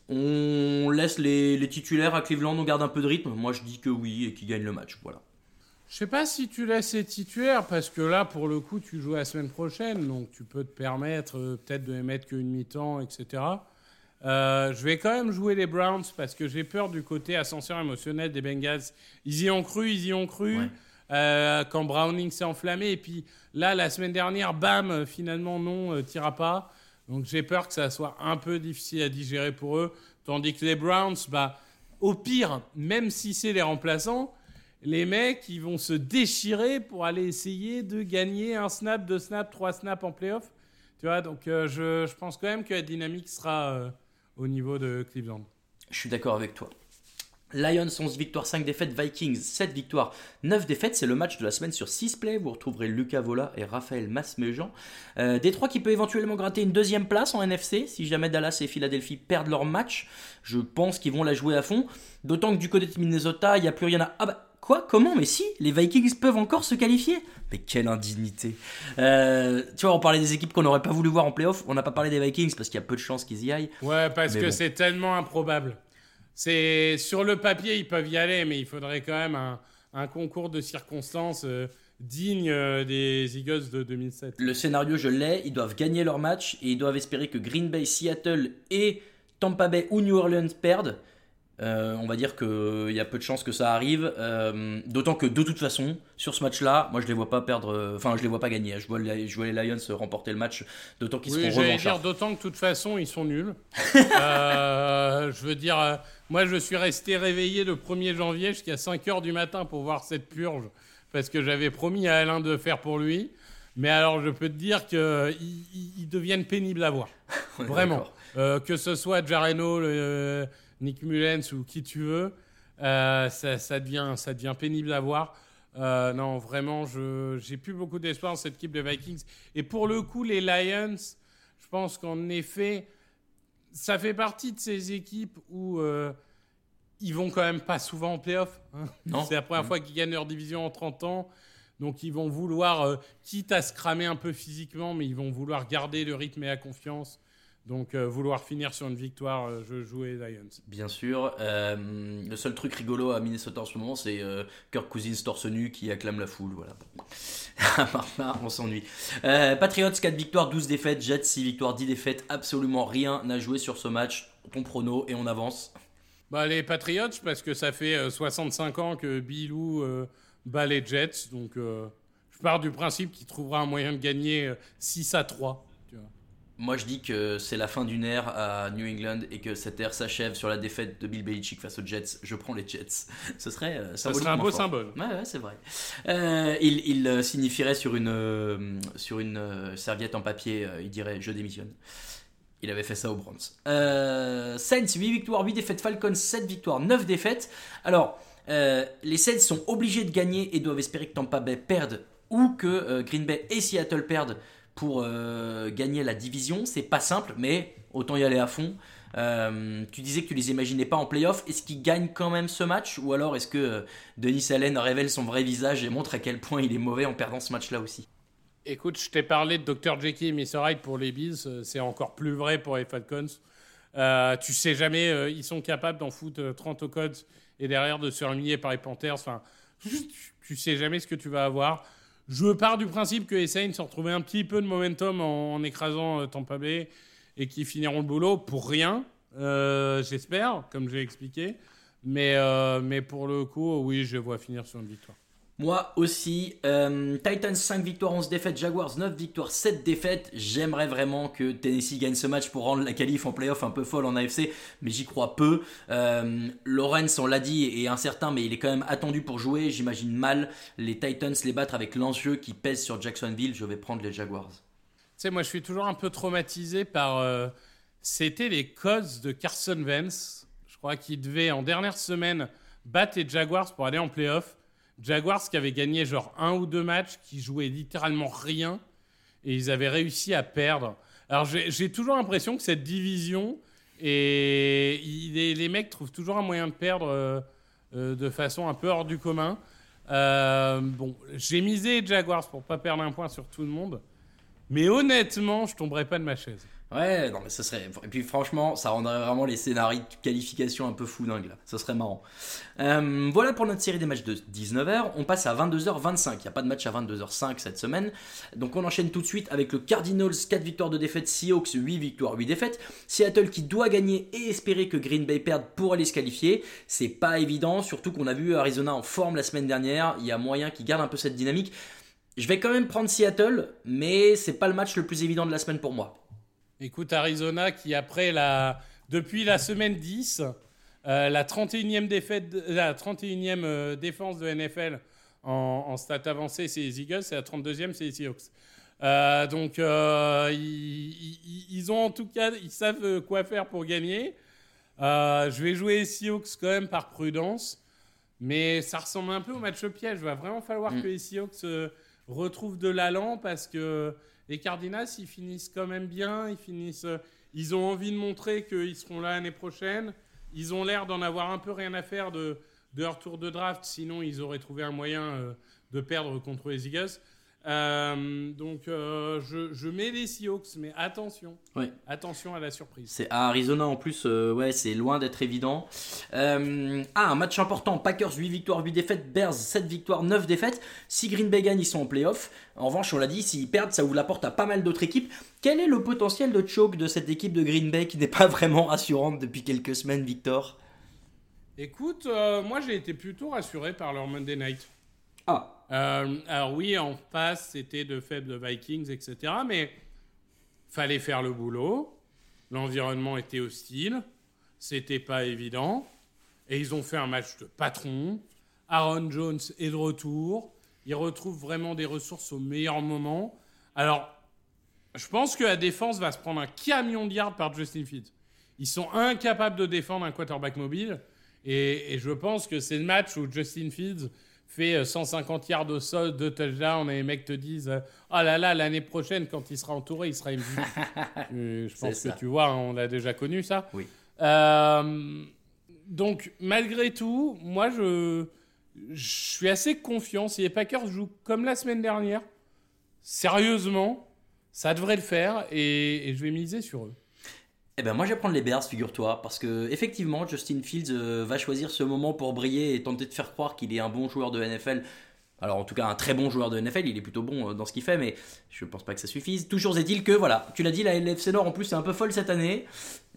On laisse les, les titulaires à Cleveland, on garde un peu de rythme. Moi je dis que oui et qu'ils gagnent le match. Voilà. Je sais pas si tu laisses les titulaires parce que là pour le coup tu joues la semaine prochaine donc tu peux te permettre euh, peut-être de les mettre qu'une mi-temps, et cetera. Euh, je vais quand même jouer les Browns parce que j'ai peur du côté ascenseur émotionnel des Bengals. Ils y ont cru, ils y ont cru. Ouais. euh, quand Browning s'est enflammé. Et puis là, la semaine dernière, bam, finalement, non, euh, tira pas. Donc j'ai peur que ça soit un peu difficile à digérer pour eux. Tandis que les Browns, bah, au pire, même si c'est les remplaçants, les mecs, ils vont se déchirer pour aller essayer de gagner un snap, deux snaps, trois snaps en playoff. Tu vois, donc euh, je, je pense quand même que la dynamique sera euh, au niveau de Cleveland. Je suis d'accord avec toi. Lions, onze victoires, cinq défaites. Vikings, sept victoires, neuf défaites. C'est le match de la semaine sur six plays. Vous retrouverez Lucas Vola et Raphaël Masmejean. Euh, Détroit qui peut éventuellement gratter une deuxième place en N F C si jamais Dallas et Philadelphie perdent leur match. Je pense qu'ils vont la jouer à fond. D'autant que du côté de Minnesota, il n'y a plus rien à... Ah bah quoi ? Comment ? Mais si, les Vikings peuvent encore se qualifier. Mais quelle indignité. Euh, tu vois, on parlait des équipes qu'on n'aurait pas voulu voir en playoff. On n'a pas parlé des Vikings parce qu'il y a peu de chances qu'ils y aillent. Ouais, parce mais que bon. c'est tellement improbable. C'est, sur le papier, ils peuvent y aller, mais il faudrait quand même un, un concours de circonstances euh, digne euh, des Eagles de deux mille sept. Le scénario, je l'ai. Ils doivent gagner leur match et ils doivent espérer que Green Bay, Seattle et Tampa Bay ou New Orleans perdent. Euh, on va dire qu'il y a peu de chances que ça arrive. Euh, d'autant que de toute façon, sur ce match-là, moi je les vois pas perdre. Enfin, je les vois pas gagner. Je vois, les, je vois les Lions remporter le match. D'autant qu'ils oui, seront j'allais revanchards. dire d'autant que de toute façon ils sont nuls. euh, je veux dire, euh, moi je suis resté réveillé le premier janvier jusqu'à cinq heures du matin pour voir cette purge parce que j'avais promis à Alain de faire pour lui. Mais alors je peux te dire qu'ils ils, ils deviennent pénibles à voir. Vraiment. Euh, que ce soit Jaren Hall, euh, Nick Mullens ou qui tu veux, euh, ça, ça, devient, ça devient pénible à voir. Euh, non, vraiment, je j'ai plus beaucoup d'espoir dans cette équipe de Vikings. Et pour le coup, les Lions, je pense qu'en effet, ça fait partie de ces équipes où euh, ils vont quand même pas souvent en play-off. Hein. Non. C'est la première mmh. fois qu'ils gagnent leur division en trente ans. Donc ils vont vouloir, euh, quitte à se cramer un peu physiquement, mais ils vont vouloir garder le rythme et la confiance. Donc, euh, vouloir finir sur une victoire, euh, je joue les Lions. Bien sûr. Euh, le seul truc rigolo à Minnesota en ce moment, c'est euh, Kirk Cousins torse nu qui acclame la foule. Voilà. À part ça, on s'ennuie. Euh, Patriots, quatre victoires, douze défaites. Jets, six victoires, dix défaites. Absolument rien à jouer sur ce match. Ton prono et on avance. Bah, les Patriots, parce que ça fait euh, soixante-cinq ans que Bilou euh, bat les Jets. Donc, euh, je pars du principe qu'il trouvera un moyen de gagner euh, six à trois. Tu vois. Moi, je dis que c'est la fin d'une ère à New England et que cette ère s'achève sur la défaite de Bill Belichick face aux Jets. Je prends les Jets. Ce serait euh, ça serait un beau fort. symbole. Ouais, ouais, c'est vrai. Euh, il il euh, signifierait sur une, euh, sur une euh, serviette en papier, euh, il dirait « Je démissionne ». Il avait fait ça aux Browns. Euh, Saints, huit victoires, huit défaites. Falcons, sept victoires, neuf défaites. Alors, euh, les Saints sont obligés de gagner et doivent espérer que Tampa Bay perde ou que euh, Green Bay et Seattle perdent pour euh, gagner la division. C'est pas simple, mais autant y aller à fond. Euh, tu disais que tu les imaginais pas en playoff. Est-ce qu'ils gagnent quand même ce match, ou alors est-ce que euh, Denis Allen révèle son vrai visage et montre à quel point il est mauvais en perdant ce match-là aussi? Écoute, je t'ai parlé de docteur Jekyll et mister Hyde pour les Bills. C'est encore plus vrai pour les Falcons. Euh, tu sais jamais, euh, ils sont capables d'en foutre euh, trente aux Codes et derrière de se faire humilier par les Panthers. Enfin, tu, tu sais jamais ce que tu vas avoir. Je pars du principe que les Saints ont retrouvé un petit peu de momentum en, en écrasant euh, Tampa Bay et qu'ils finiront le boulot pour rien, euh, j'espère, comme j'ai expliqué. Mais, euh, mais pour le coup, oui, je vois finir sur une victoire. Moi aussi. Euh, Titans, cinq victoires, onze défaites. Jaguars, neuf victoires, sept défaites. J'aimerais vraiment que Tennessee gagne ce match pour rendre la qualif en playoff un peu folle en A F C, mais j'y crois peu. Euh, Lawrence, on l'a dit, est incertain, mais il est quand même attendu pour jouer. J'imagine mal les Titans les battre avec l'enjeu qui pèse sur Jacksonville. Je vais prendre les Jaguars. Tu sais, moi, je suis toujours un peu traumatisé par... Euh, c'était les Colts de Carson Wentz. Je crois qu'ils devaient, en dernière semaine, battre les Jaguars pour aller en playoff. Jaguars qui avaient gagné genre un ou deux matchs, qui jouaient littéralement rien, et ils avaient réussi à perdre. Alors j'ai, j'ai toujours l'impression que cette division, et les, les mecs trouvent toujours un moyen de perdre euh, euh, de façon un peu hors du commun. Euh, bon, j'ai misé les Jaguars pour pas perdre un point sur tout le monde, mais honnêtement, je tomberai pas de ma chaise. Ouais, non mais ça serait... Et puis franchement, ça rendrait vraiment les scénarios de qualification un peu fou dingue là. Ça serait marrant. Euh, voilà pour notre série des matchs de dix-neuf heures. On passe à vingt-deux heures vingt-cinq. Il n'y a pas de match à vingt-deux heures cinq cette semaine. Donc on enchaîne tout de suite avec le Cardinals, quatre victoires de défaite, Seahawks, huit victoires, huit défaites. Seattle qui doit gagner et espérer que Green Bay perde pour aller se qualifier. C'est pas évident, surtout qu'on a vu Arizona en forme la semaine dernière. Il y a moyen qu'ils gardent un peu cette dynamique. Je vais quand même prendre Seattle, mais c'est pas le match le plus évident de la semaine pour moi. Écoute, Arizona qui après la depuis la semaine dix, euh, la trente et unième défaite, la trente et unième euh, défense de N F L en, en stats avancées, c'est les Eagles, et la trente-deuxième, c'est les Seahawks. Euh, donc euh, ils, ils, ils ont en tout cas, ils savent quoi faire pour gagner. Euh, je vais jouer les Seahawks quand même par prudence, mais ça ressemble un peu au match piège. Il va vraiment falloir mm. que les Seahawks euh, retrouvent de l'allant parce que les Cardinals, ils finissent quand même bien. Ils, finissent, euh, ils ont envie de montrer qu'ils seront là l'année prochaine. Ils ont l'air d'en avoir un peu rien à faire de, de leur tour de draft. Sinon, ils auraient trouvé un moyen euh, de perdre contre les Eagles. Euh, donc, euh, je, je mets les Seahawks, mais attention. Ouais. Attention à la surprise. C'est à Arizona en plus, euh, ouais, c'est loin d'être évident. Euh, ah, un match important. Packers, huit victoires, huit défaites. Bears, sept victoires, neuf défaites. Si Green Bay gagne, ils sont en play-off. En revanche, on l'a dit, s'ils perdent, ça ouvre la porte à pas mal d'autres équipes. Quel est le potentiel de choke de cette équipe de Green Bay qui n'est pas vraiment rassurante depuis quelques semaines, Victor ? Écoute, euh, moi j'ai été plutôt rassuré par leur Monday Night. Ah. Euh, alors oui, en face, c'était de faibles Vikings, et cetera. Mais fallait faire le boulot. L'environnement était hostile. C'était pas évident. Et ils ont fait un match de patron. Aaron Jones est de retour. Ils retrouvent vraiment des ressources au meilleur moment. Alors, je pense que la défense va se prendre un camion de yards par Justin Fields. Ils sont incapables de défendre un quarterback mobile. Et, et je pense que c'est le match où Justin Fields fait cent cinquante yards au sol, deux touchdowns, et les mecs te disent « Oh là là, l'année prochaine, quand il sera entouré, il sera M V P. » Je pense que tu vois, on l'a déjà connu, ça. Oui. Euh, donc, malgré tout, moi, je, je suis assez confiant. Si les Packers jouent comme la semaine dernière, sérieusement, ça devrait le faire, et, et je vais miser sur eux. Eh ben moi je vais prendre les Bears, figure-toi, parce que effectivement Justin Fields euh, va choisir ce moment pour briller et tenter de faire croire qu'il est un bon joueur de N F L. Alors en tout cas un très bon joueur de N F L, il est plutôt bon dans ce qu'il fait, mais je pense pas que ça suffise. Toujours est-il que voilà, tu l'as dit, la N F C Nord en plus c'est un peu folle cette année.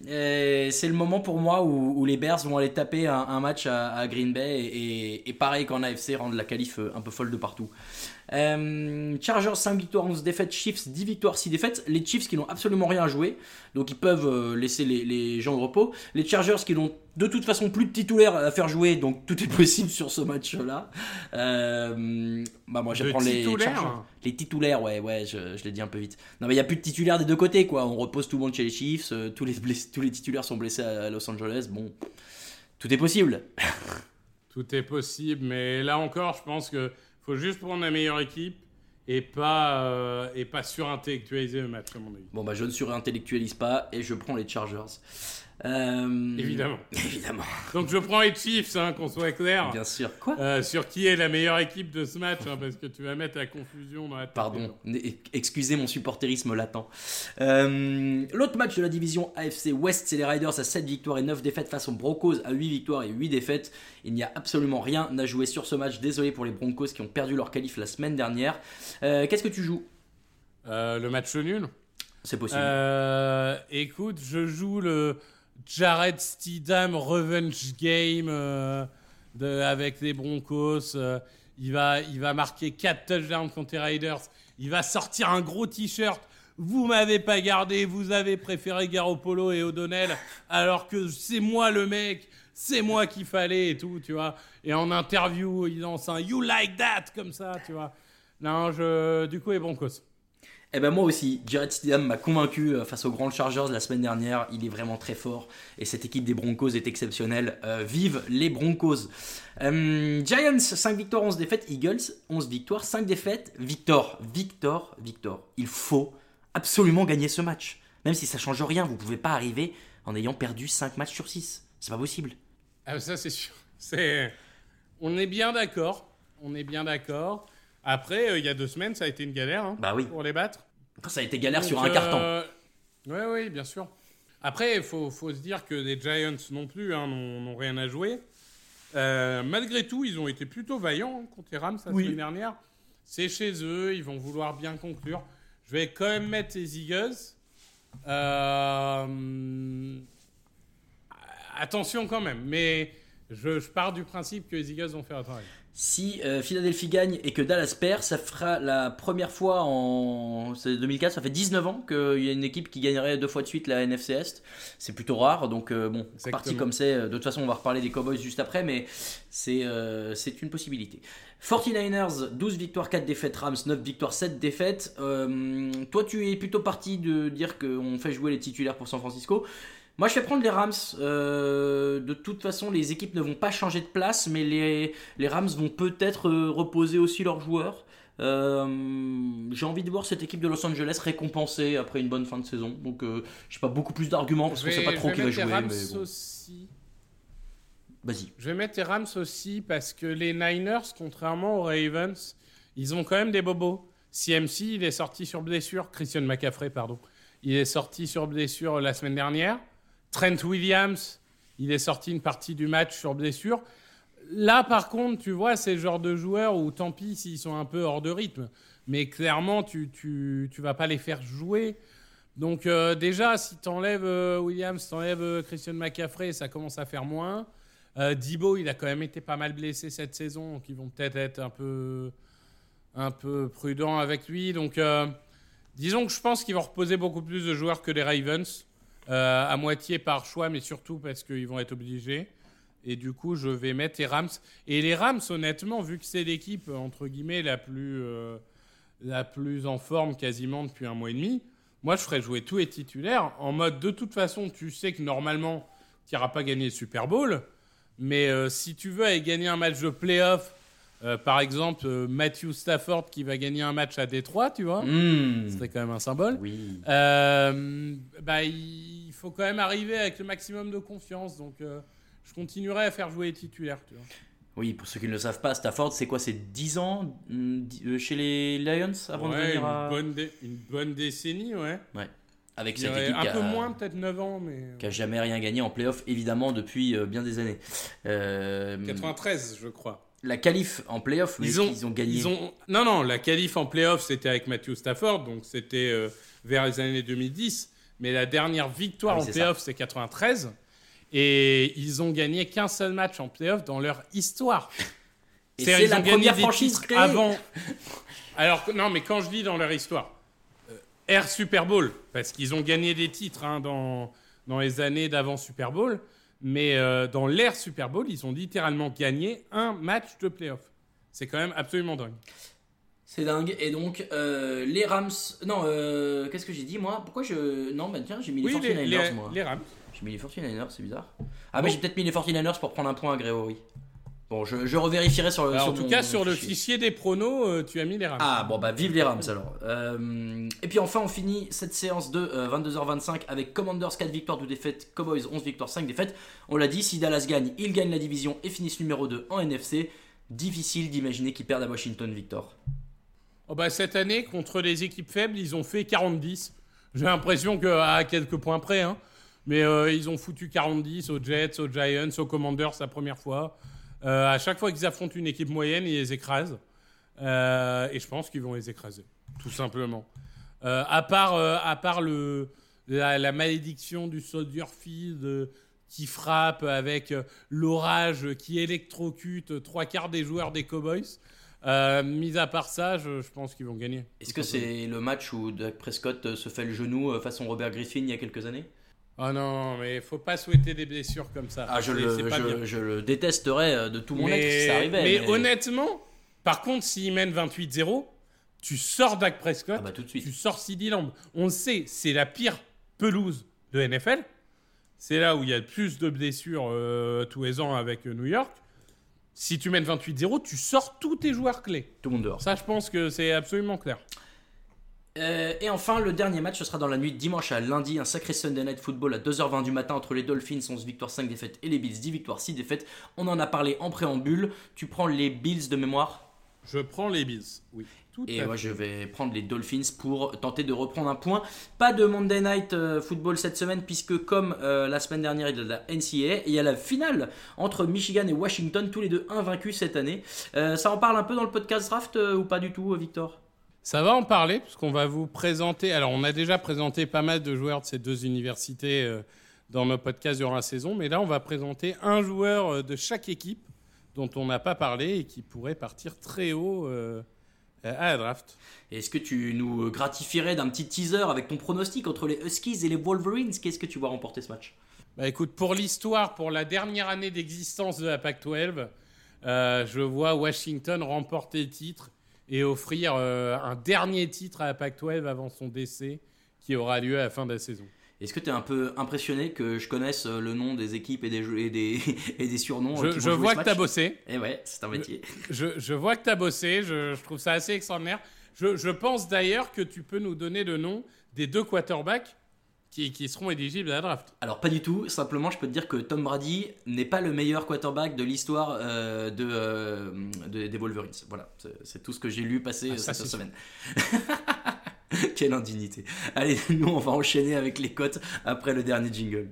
Et c'est le moment pour moi où, où les Bears vont aller taper un, un match à, à Green Bay et, et, et pareil qu'en A F C rendre la qualif un peu folle de partout. Euh, Chargers cinq victoires, onze défaites, Chiefs dix victoires, six défaites. Les Chiefs qui n'ont absolument rien à jouer, donc ils peuvent euh, laisser les, les gens de repos. Les Chargers qui n'ont de toute façon plus de titulaires à faire jouer, donc tout est possible sur ce match-là. Euh, bah moi je vais prendre les Chargers. Les titulaires, ouais, ouais, je, je l'ai dit un peu vite. Non mais il y a plus de titulaires des deux côtés, quoi. On repose tout le monde chez les Chiefs, euh, tous les bless- tous les titulaires sont blessés à Los Angeles. Bon, tout est possible. Tout est possible, mais là encore, je pense que faut juste prendre la meilleure équipe et pas, euh, et pas surintellectualiser le match, à mon avis. Bon, bah, je ne surintellectualise pas et je prends les Chargers. Euh... Évidemment. Évidemment. Donc, je prends les Chiefs, hein, qu'on soit clair. Bien sûr. Quoi euh, Sur qui est la meilleure équipe de ce match, hein, parce que tu vas mettre la confusion dans la tête. Pardon. Excusez mon supporterisme latent. Euh, l'autre match de la division A F C West, c'est les Raiders à sept victoires et neuf défaites face aux Broncos à huit victoires et huit défaites. Il n'y a absolument rien à jouer sur ce match. Désolé pour les Broncos qui ont perdu leur qualif la semaine dernière. Euh, qu'est-ce que tu joues euh, Le match nul. C'est possible. Euh, écoute, je joue le Jared Stidham Revenge Game euh, de, avec les Broncos. Euh, il, va, il va marquer quatre touchdowns contre les Raiders. Il va sortir un gros t-shirt. Vous m'avez pas gardé, vous avez préféré Garoppolo et O'Donnell, alors que c'est moi le mec, c'est moi qu'il fallait et tout, tu vois. Et en interview, il lance un « You like that » comme ça, tu vois. Non, je... du coup, les Broncos. Eh ben moi aussi, Jared Stidham m'a convaincu face aux Grand Chargers la semaine dernière. Il est vraiment très fort et cette équipe des Broncos est exceptionnelle. Euh, vive les Broncos. euh, Giants, cinq victoires, onze défaites. Eagles, onze victoires, cinq défaites. Victor, Victor, Victor. Il faut absolument gagner ce match. Même si ça change rien, vous ne pouvez pas arriver en ayant perdu cinq matchs sur six. C'est pas possible. Ah, ça c'est sûr. C'est... On est bien d'accord. On est bien d'accord. Après, il euh, y a deux semaines, ça a été une galère hein, bah oui. pour les battre. Ça a été galère Donc, sur un carton. Euh, Oui, oui, bien sûr. Après, il faut, faut se dire que les Giants non plus hein, n'ont, n'ont rien à jouer. Euh, malgré tout, ils ont été plutôt vaillants hein, contre les Rams la oui. semaine dernière. C'est chez eux, ils vont vouloir bien conclure. Je vais quand même mettre les Eagles. Euh... Attention quand même, mais je, je pars du principe que les Eagles vont faire le travail. Si euh, Philadelphie gagne et que Dallas perd, ça fera la première fois en c'est deux mille quatre, ça fait dix-neuf ans qu'il y a une équipe qui gagnerait deux fois de suite la N F C Est. C'est plutôt rare, donc euh, bon, Exactement. Parti comme c'est. De toute façon, on va reparler des Cowboys juste après, mais c'est, euh, c'est une possibilité. forty-niners, douze victoires, quatre défaites, Rams, neuf victoires, sept défaites. Euh, toi, tu es plutôt parti de dire qu'on fait jouer les titulaires pour San Francisco. Moi, je vais prendre les Rams. Euh, de toute façon, les équipes ne vont pas changer de place, mais les, les Rams vont peut-être reposer aussi leurs joueurs. Euh, j'ai envie de voir cette équipe de Los Angeles récompensée après une bonne fin de saison. Donc, euh, je n'ai pas beaucoup plus d'arguments parce qu'on ne sait pas trop qui va jouer. Rams mais bon. aussi. Vas-y. Je vais mettre les Rams aussi parce que les Niners, contrairement aux Ravens, ils ont quand même des bobos. C M C, il est sorti sur blessure. Christian McCaffrey, pardon. Il est sorti sur blessure la semaine dernière. Trent Williams, il est sorti une partie du match sur blessure. Là, par contre, tu vois, c'est le genre de joueurs où, tant pis s'ils sont un peu hors de rythme, mais clairement, tu tu, tu vas pas les faire jouer. Donc euh, déjà, si tu enlèves euh, Williams, tu enlèves euh, Christian McCaffrey, ça commence à faire moins. Euh, Debo, il a quand même été pas mal blessé cette saison, donc ils vont peut-être être un peu, un peu prudents avec lui. Donc, euh, disons que je pense qu'ils vont reposer beaucoup plus de joueurs que les Ravens. Euh, à moitié par choix, mais surtout parce qu'ils vont être obligés. Et du coup, je vais mettre les Rams. Et les Rams, honnêtement, vu que c'est l'équipe, entre guillemets, la plus, euh, la plus en forme quasiment depuis un mois et demi, moi, je ferais jouer tous les titulaires en mode, de toute façon, tu sais que normalement, tu n'iras pas gagner le Super Bowl. Mais euh, si tu veux aller gagner un match de play-off, Euh, par exemple, euh, Matthew Stafford qui va gagner un match à Détroit, tu vois, mmh. ce serait quand même un symbole. Oui. Euh, bah, il faut quand même arriver avec le maximum de confiance. Donc, euh, je continuerai à faire jouer les titulaires. Tu vois. Oui, pour ceux qui ne le savent pas, Stafford, c'est quoi ? C'est dix ans euh, chez les Lions avant ouais, de venir une à... Bonne dé- une bonne décennie, ouais. Ouais. Avec cette équipe un qui peu a, moins, peut-être neuf ans, mais... qui n'a jamais rien gagné en play-off, évidemment, depuis euh, bien des années. Euh, quatre-vingt-treize, je crois. La qualif en play-off, mais ils ont, ils ont gagné. Ils ont... Non, non, la qualif en play-off, c'était avec Matthew Stafford, donc c'était euh, vers les années deux mille dix. Mais la dernière victoire ah oui, en play-off, ça. c'est quatre-vingt-treize. Et ils ont gagné qu'un seul match en play-off dans leur histoire. Et c'est, c'est la première franchise créée. Avant. Alors, non, mais quand je dis dans leur histoire, euh, Air Super Bowl, parce qu'ils ont gagné des titres hein, dans, dans les années d'avant Super Bowl. Mais euh, dans l'ère Super Bowl, ils ont littéralement gagné un match de play-off. C'est quand même absolument dingue. C'est dingue. Et donc, euh, les Rams... Non, euh, qu'est-ce que j'ai dit, moi ? Pourquoi je... Non, bah tiens, j'ai mis les oui, forty-niners, les, les, moi. les Rams. J'ai mis les forty-niners, c'est bizarre. Ah, mais bon. J'ai peut-être mis les forty-niners pour prendre un point à Grégory. Bon, je, je revérifierai sur le alors, sur En tout mon, cas, mon sur fichier. le fichier des pronos, euh, tu as mis les Rams. Ah, bon, bah, vive les Rams, alors. Euh, et puis enfin, on finit cette séance de euh, vingt-deux heures vingt-cinq avec Commanders, quatre victoires, deux défaites, Cowboys, onze victoires, cinq défaites. On l'a dit, si Dallas gagne, ils gagnent la division et finissent numéro deux en N F C. Difficile d'imaginer qu'ils perdent à Washington, Victor. Oh bah, cette année, contre les équipes faibles, ils ont fait quarante dix. J'ai l'impression qu'à quelques points près, hein. Mais euh, ils ont foutu quarante dix aux Jets, aux Giants, aux Commanders la première fois. Euh, à chaque fois qu'ils affrontent une équipe moyenne, ils les écrasent. Euh, et je pense qu'ils vont les écraser, tout simplement. Euh, à part, euh, à part le, la, la malédiction du Soldier Field euh, qui frappe avec euh, l'orage qui électrocute trois quarts des joueurs des Cowboys, euh, mis à part ça, je, je pense qu'ils vont gagner. Est-ce que c'est le match où Dak Prescott se fait le genou façon Robert Griffin il y a quelques années ? Ah oh non, mais faut pas souhaiter des blessures comme ça. Ah, je, c'est, le, c'est pas je, bien. je le détesterais de tout mon mais, être si ça arrivait. Mais, mais honnêtement, par contre, s'ils mènent vingt-huit zéro, tu sors Dak Prescott, ah bah, tout de suite. Tu sors CeeDee Lamb. On le sait, c'est la pire pelouse de N F L. C'est là où il y a le plus de blessures euh, tous les ans avec New York. Si tu mènes vingt-huit zéro, tu sors tous tes joueurs clés. Tout le monde dehors. Ça, je pense que c'est absolument clair. Euh, et enfin, le dernier match, ce sera dans la nuit de dimanche à lundi, un sacré Sunday Night Football à deux heures vingt du matin entre les Dolphins, onze victoires, cinq défaites, et les Bills, dix victoires, six défaites. On en a parlé en préambule. Tu prends les Bills de mémoire ? Je prends les Bills, oui. Tout Et à moi, fait. je vais prendre les Dolphins pour tenter de reprendre un point. Pas de Monday Night Football cette semaine, puisque comme euh, la semaine dernière, il y a de la N C A A, et il y a la finale entre Michigan et Washington, tous les deux invaincus cette année. Euh, ça en parle un peu dans le podcast draft euh, ou pas du tout, Victor ? Ça va en parler, puisqu'on va vous présenter... Alors, on a déjà présenté pas mal de joueurs de ces deux universités euh, dans nos podcasts durant la saison, mais là, on va présenter un joueur euh, de chaque équipe dont on n'a pas parlé et qui pourrait partir très haut euh, à la draft. Est-ce que tu nous gratifierais d'un petit teaser avec ton pronostic entre les Huskies et les Wolverines ? Qu'est-ce que tu vois remporter ce match ? Bah écoute, pour l'histoire, pour la dernière année d'existence de la Pac douze, euh, je vois Washington remporter le titre et offrir euh, un dernier titre à la Pac douze avant son décès qui aura lieu à la fin de la saison. Est-ce que tu es un peu impressionné que je connaisse le nom des équipes et des, jeux, et des, et des surnoms ? Je, je vois que tu as bossé. Et ouais, c'est un métier. Je, je vois que tu as bossé, je, je trouve ça assez extraordinaire. Je, je pense d'ailleurs que tu peux nous donner le nom des deux quarterbacks qui, qui seront éligibles à la draft. Alors pas du tout, simplement je peux te dire que Tom Brady n'est pas le meilleur quarterback de l'histoire euh, de, euh, de, des Wolverines. Voilà, c'est, c'est tout ce que j'ai lu passer ah, ça, cette semaine. Quelle indignité. Allez, nous on va enchaîner avec les cotes après le dernier jingle.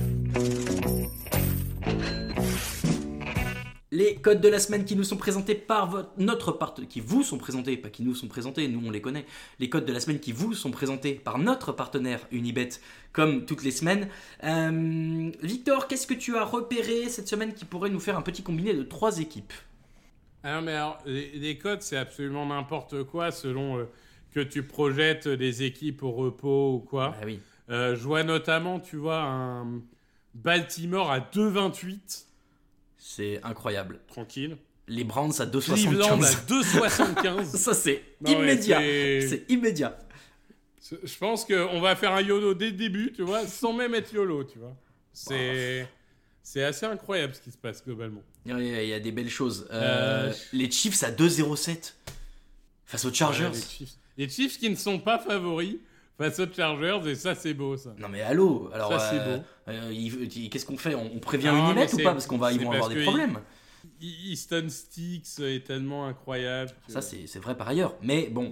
Les codes de la semaine qui nous sont présentés par votre, notre partenaire, qui vous sont présentés, pas qui nous sont présentés, nous on les connaît. Les codes de la semaine qui vous sont présentés par notre partenaire Unibet, comme toutes les semaines. Euh, Victor, qu'est-ce que tu as repéré cette semaine qui pourrait nous faire un petit combiné de trois équipes ? Alors, mais alors, les, les codes, c'est absolument n'importe quoi selon euh, que tu projettes les équipes au repos ou quoi. Ah oui. Euh, je vois notamment, tu vois, un Baltimore à deux virgule vingt-huit. C'est incroyable. Tranquille. Les Browns à deux virgule Cleveland soixante-quinze. à deux virgule soixante-quinze. Ça, c'est Non, immédiat. C'est... c'est immédiat. Je pense qu'on va faire un YOLO dès le début, tu vois, sans même être YOLO, tu vois. C'est, wow. c'est assez incroyable ce qui se passe globalement. Il y a, il y a des belles choses. Euh, euh... Les Chiefs à deux virgule zéro sept face aux Chargers. Ouais, les, Chiefs. les Chiefs qui ne sont pas favoris face aux Chargers, et ça, c'est beau, ça. Non, mais allô, alors, ça, c'est euh, beau. Euh, il, il, qu'est-ce qu'on fait ? On, on prévient Unibet ou pas ? Parce qu'ils vont avoir des problèmes. Il, Easton Sticks est tellement incroyable. Ça, c'est, c'est vrai par ailleurs. Mais bon.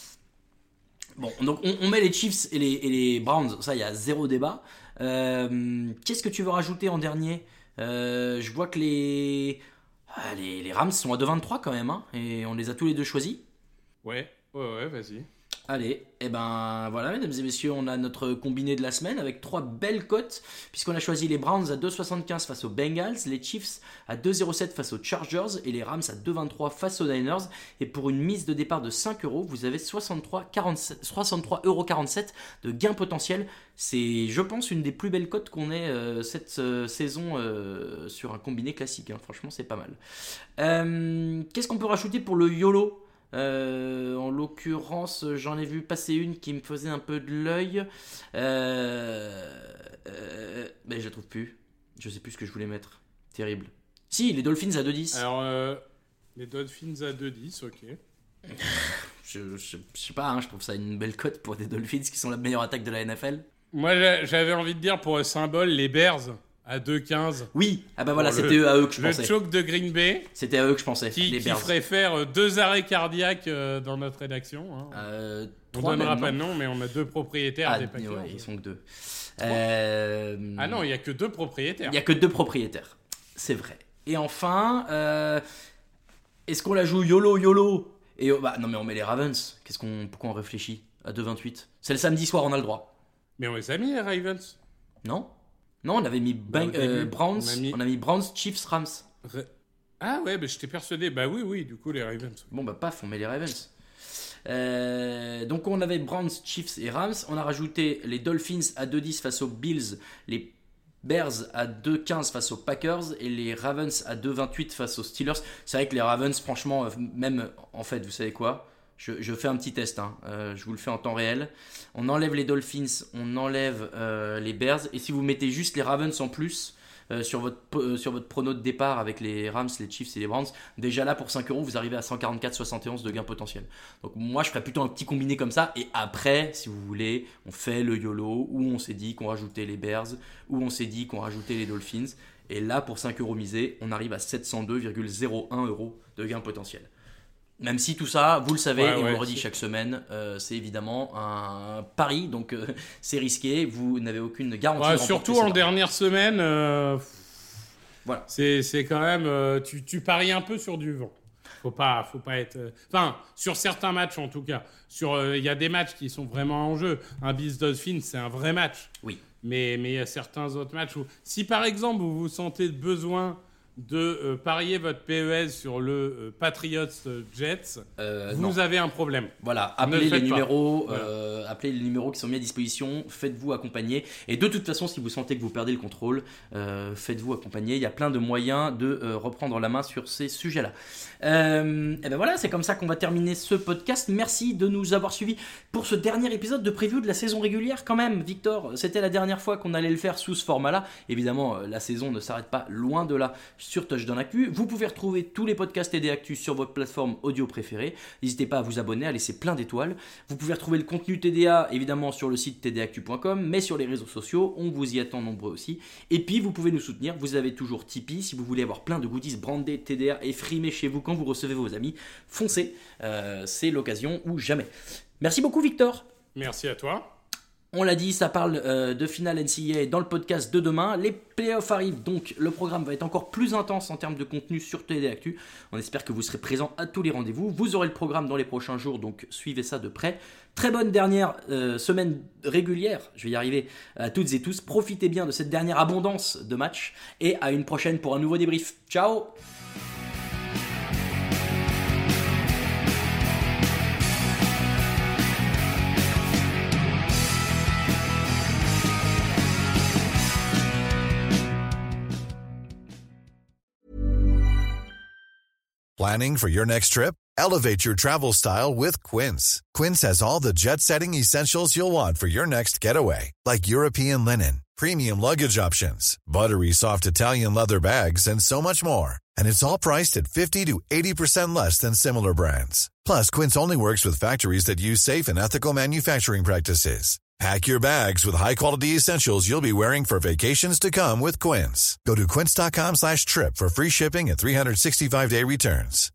Bon, donc on, on met les Chiefs et les, et les Browns, ça, il y a zéro débat. Euh, qu'est-ce que tu veux rajouter en dernier ? euh, Je vois que les, ah, les, les Rams sont à deux virgule vingt-trois quand même, hein, et on les a tous les deux choisis. Ouais, ouais, ouais, vas-y. Allez, et ben voilà, mesdames et messieurs, on a notre combiné de la semaine avec trois belles cotes, puisqu'on a choisi les Browns à deux virgule soixante-quinze face aux Bengals, les Chiefs à deux virgule zéro sept face aux Chargers et les Rams à deux virgule vingt-trois face aux Niners. Et pour une mise de départ de cinq euros, vous avez soixante-trois euros quarante-sept de gain potentiel. C'est, je pense, une des plus belles cotes qu'on ait euh, cette euh, saison euh, sur un combiné classique. Hein. Franchement, c'est pas mal. Euh, qu'est-ce qu'on peut rajouter pour le YOLO ? Euh, en l'occurrence, j'en ai vu passer une qui me faisait un peu de l'œil. Euh, euh, mais je la trouve plus. Je sais plus ce que je voulais mettre. Terrible. Si, les Dolphins à deux virgule dix. Alors, euh, les Dolphins à deux virgule dix, ok. je, je, je sais pas, hein, je trouve ça une belle cote pour des Dolphins qui sont la meilleure attaque de la N F L. Moi, j'avais envie de dire pour le symbole, les Bears à deux virgule quinze. Oui, ah bah voilà, bon, c'était le, à eux que je pensais. Le choke de Green Bay. C'était à eux que je pensais. Qui, les qui Bears. ferait faire deux arrêts cardiaques dans notre rédaction. Hein. Euh, on ne donnera pas de nom, mais on a deux propriétaires ah, des Packers. Ouais, ils sont que deux. Euh... Ah non, il n'y a que deux propriétaires. Il n'y a que deux propriétaires, c'est vrai. Et enfin, euh... est-ce qu'on la joue YOLO YOLO et bah, non mais on met les Ravens. Qu'est-ce qu'on... Pourquoi on réfléchit à deux virgule vingt-huit ? C'est le samedi soir, on a le droit. Mais on les a mis les Ravens. Non Non, on avait mis Bang, euh, Browns, on a, mis... on a mis Browns, Chiefs, Rams. Re... Ah ouais, bah, je t'ai persuadé. Bah oui, oui, du coup les Ravens. Bon bah paf, on met les Ravens. Euh, donc on avait Browns, Chiefs et Rams. On a rajouté les Dolphins à deux virgule dix face aux Bills, les Bears à deux virgule quinze face aux Packers et les Ravens à deux virgule vingt-huit face aux Steelers. C'est vrai que les Ravens, franchement, même en fait, vous savez quoi ? Je, je fais un petit test, hein. euh, je vous le fais en temps réel. On enlève les Dolphins, on enlève euh, les Bears. Et si vous mettez juste les Ravens en plus euh, sur, votre, euh, sur votre prono de départ avec les Rams, les Chiefs et les Browns, déjà là pour cinq euros, vous arrivez à cent quarante-quatre virgule soixante et onze de gain potentiel. Donc moi je ferais plutôt un petit combiné comme ça. Et après, si vous voulez, on fait le YOLO où on s'est dit qu'on rajoutait les Bears, où on s'est dit qu'on rajoutait les Dolphins. Et là pour cinq euros misés, on arrive à sept cent deux virgule zéro un euros de gain potentiel. Même si tout ça, vous le savez, Ouais, et ouais, on le redit c'est... chaque semaine, euh, c'est évidemment un pari, donc euh, c'est risqué, vous n'avez aucune garantie. Ouais, de surtout remporter en cet dernière semaine, euh, voilà. c'est, c'est quand même... Euh, tu, tu paries un peu sur du vent. Faut pas, faut pas être... Enfin, euh, sur certains matchs en tout cas. Il euh, y a des matchs qui sont vraiment en jeu. Un Bills-Dolphins, c'est un vrai match. Oui. Mais il y a certains autres matchs où... Si par exemple, vous vous sentez besoin... de euh, parier votre P E S sur le euh, Patriots Jets, euh, vous non. avez un problème. Voilà, appelez les numéros, euh, voilà. appelez les numéros qui sont mis à disposition, faites-vous accompagner. Et de toute façon, si vous sentez que vous perdez le contrôle, euh, faites-vous accompagner. Il y a plein de moyens de euh, reprendre la main sur ces sujets-là. Euh, et ben voilà, c'est comme ça qu'on va terminer ce podcast. Merci de nous avoir suivis pour ce dernier épisode de preview de la saison régulière. Quand même, Victor, c'était la dernière fois qu'on allait le faire sous ce format-là. Évidemment, la saison ne s'arrête pas, loin de là, sur Touchdown Actu. Vous pouvez retrouver tous les podcasts T D Actu sur votre plateforme audio préférée. N'hésitez pas à vous abonner, à laisser plein d'étoiles. Vous pouvez retrouver le contenu T D A évidemment sur le site t d actu point com, mais sur les réseaux sociaux, on vous y attend nombreux aussi. Et puis vous pouvez nous soutenir, vous avez toujours Tipeee, si vous voulez avoir plein de goodies brandés T D A et frimés chez vous quand vous recevez vos amis, foncez, euh, c'est l'occasion ou jamais. Merci beaucoup Victor. Merci à toi. On l'a dit, ça parle euh, de finale N C A A dans le podcast de demain. Les playoffs arrivent, donc le programme va être encore plus intense en termes de contenu sur T D Actu. On espère que vous serez présents à tous les rendez-vous. Vous aurez le programme dans les prochains jours, donc suivez ça de près. Très bonne dernière euh, semaine régulière, je vais y arriver à toutes et tous. Profitez bien de cette dernière abondance de matchs et à une prochaine pour un nouveau débrief. Ciao! Planning for your next trip? Elevate your travel style with Quince. Quince has all the jet-setting essentials you'll want for your next getaway, like European linen, premium luggage options, buttery soft Italian leather bags, and so much more. And it's all priced at fifty to eighty percent less than similar brands. Plus, Quince only works with factories that use safe and ethical manufacturing practices. Pack your bags with high-quality essentials you'll be wearing for vacations to come with Quince. Go to quince.com slash trip for free shipping and three sixty-five day returns.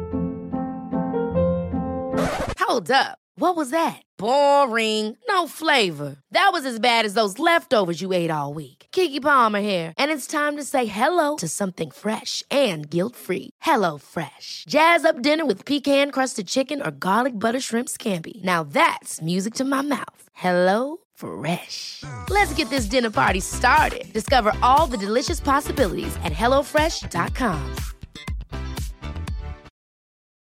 Hold up. What was that? Boring. No flavor. That was as bad as those leftovers you ate all week. Keke Palmer here. And it's time to say hello to something fresh and guilt-free. Hello Fresh. Jazz up dinner with pecan-crusted chicken or garlic butter shrimp scampi. Now that's music to my mouth. Hello Fresh. Let's get this dinner party started. Discover all the delicious possibilities at hello fresh dot com.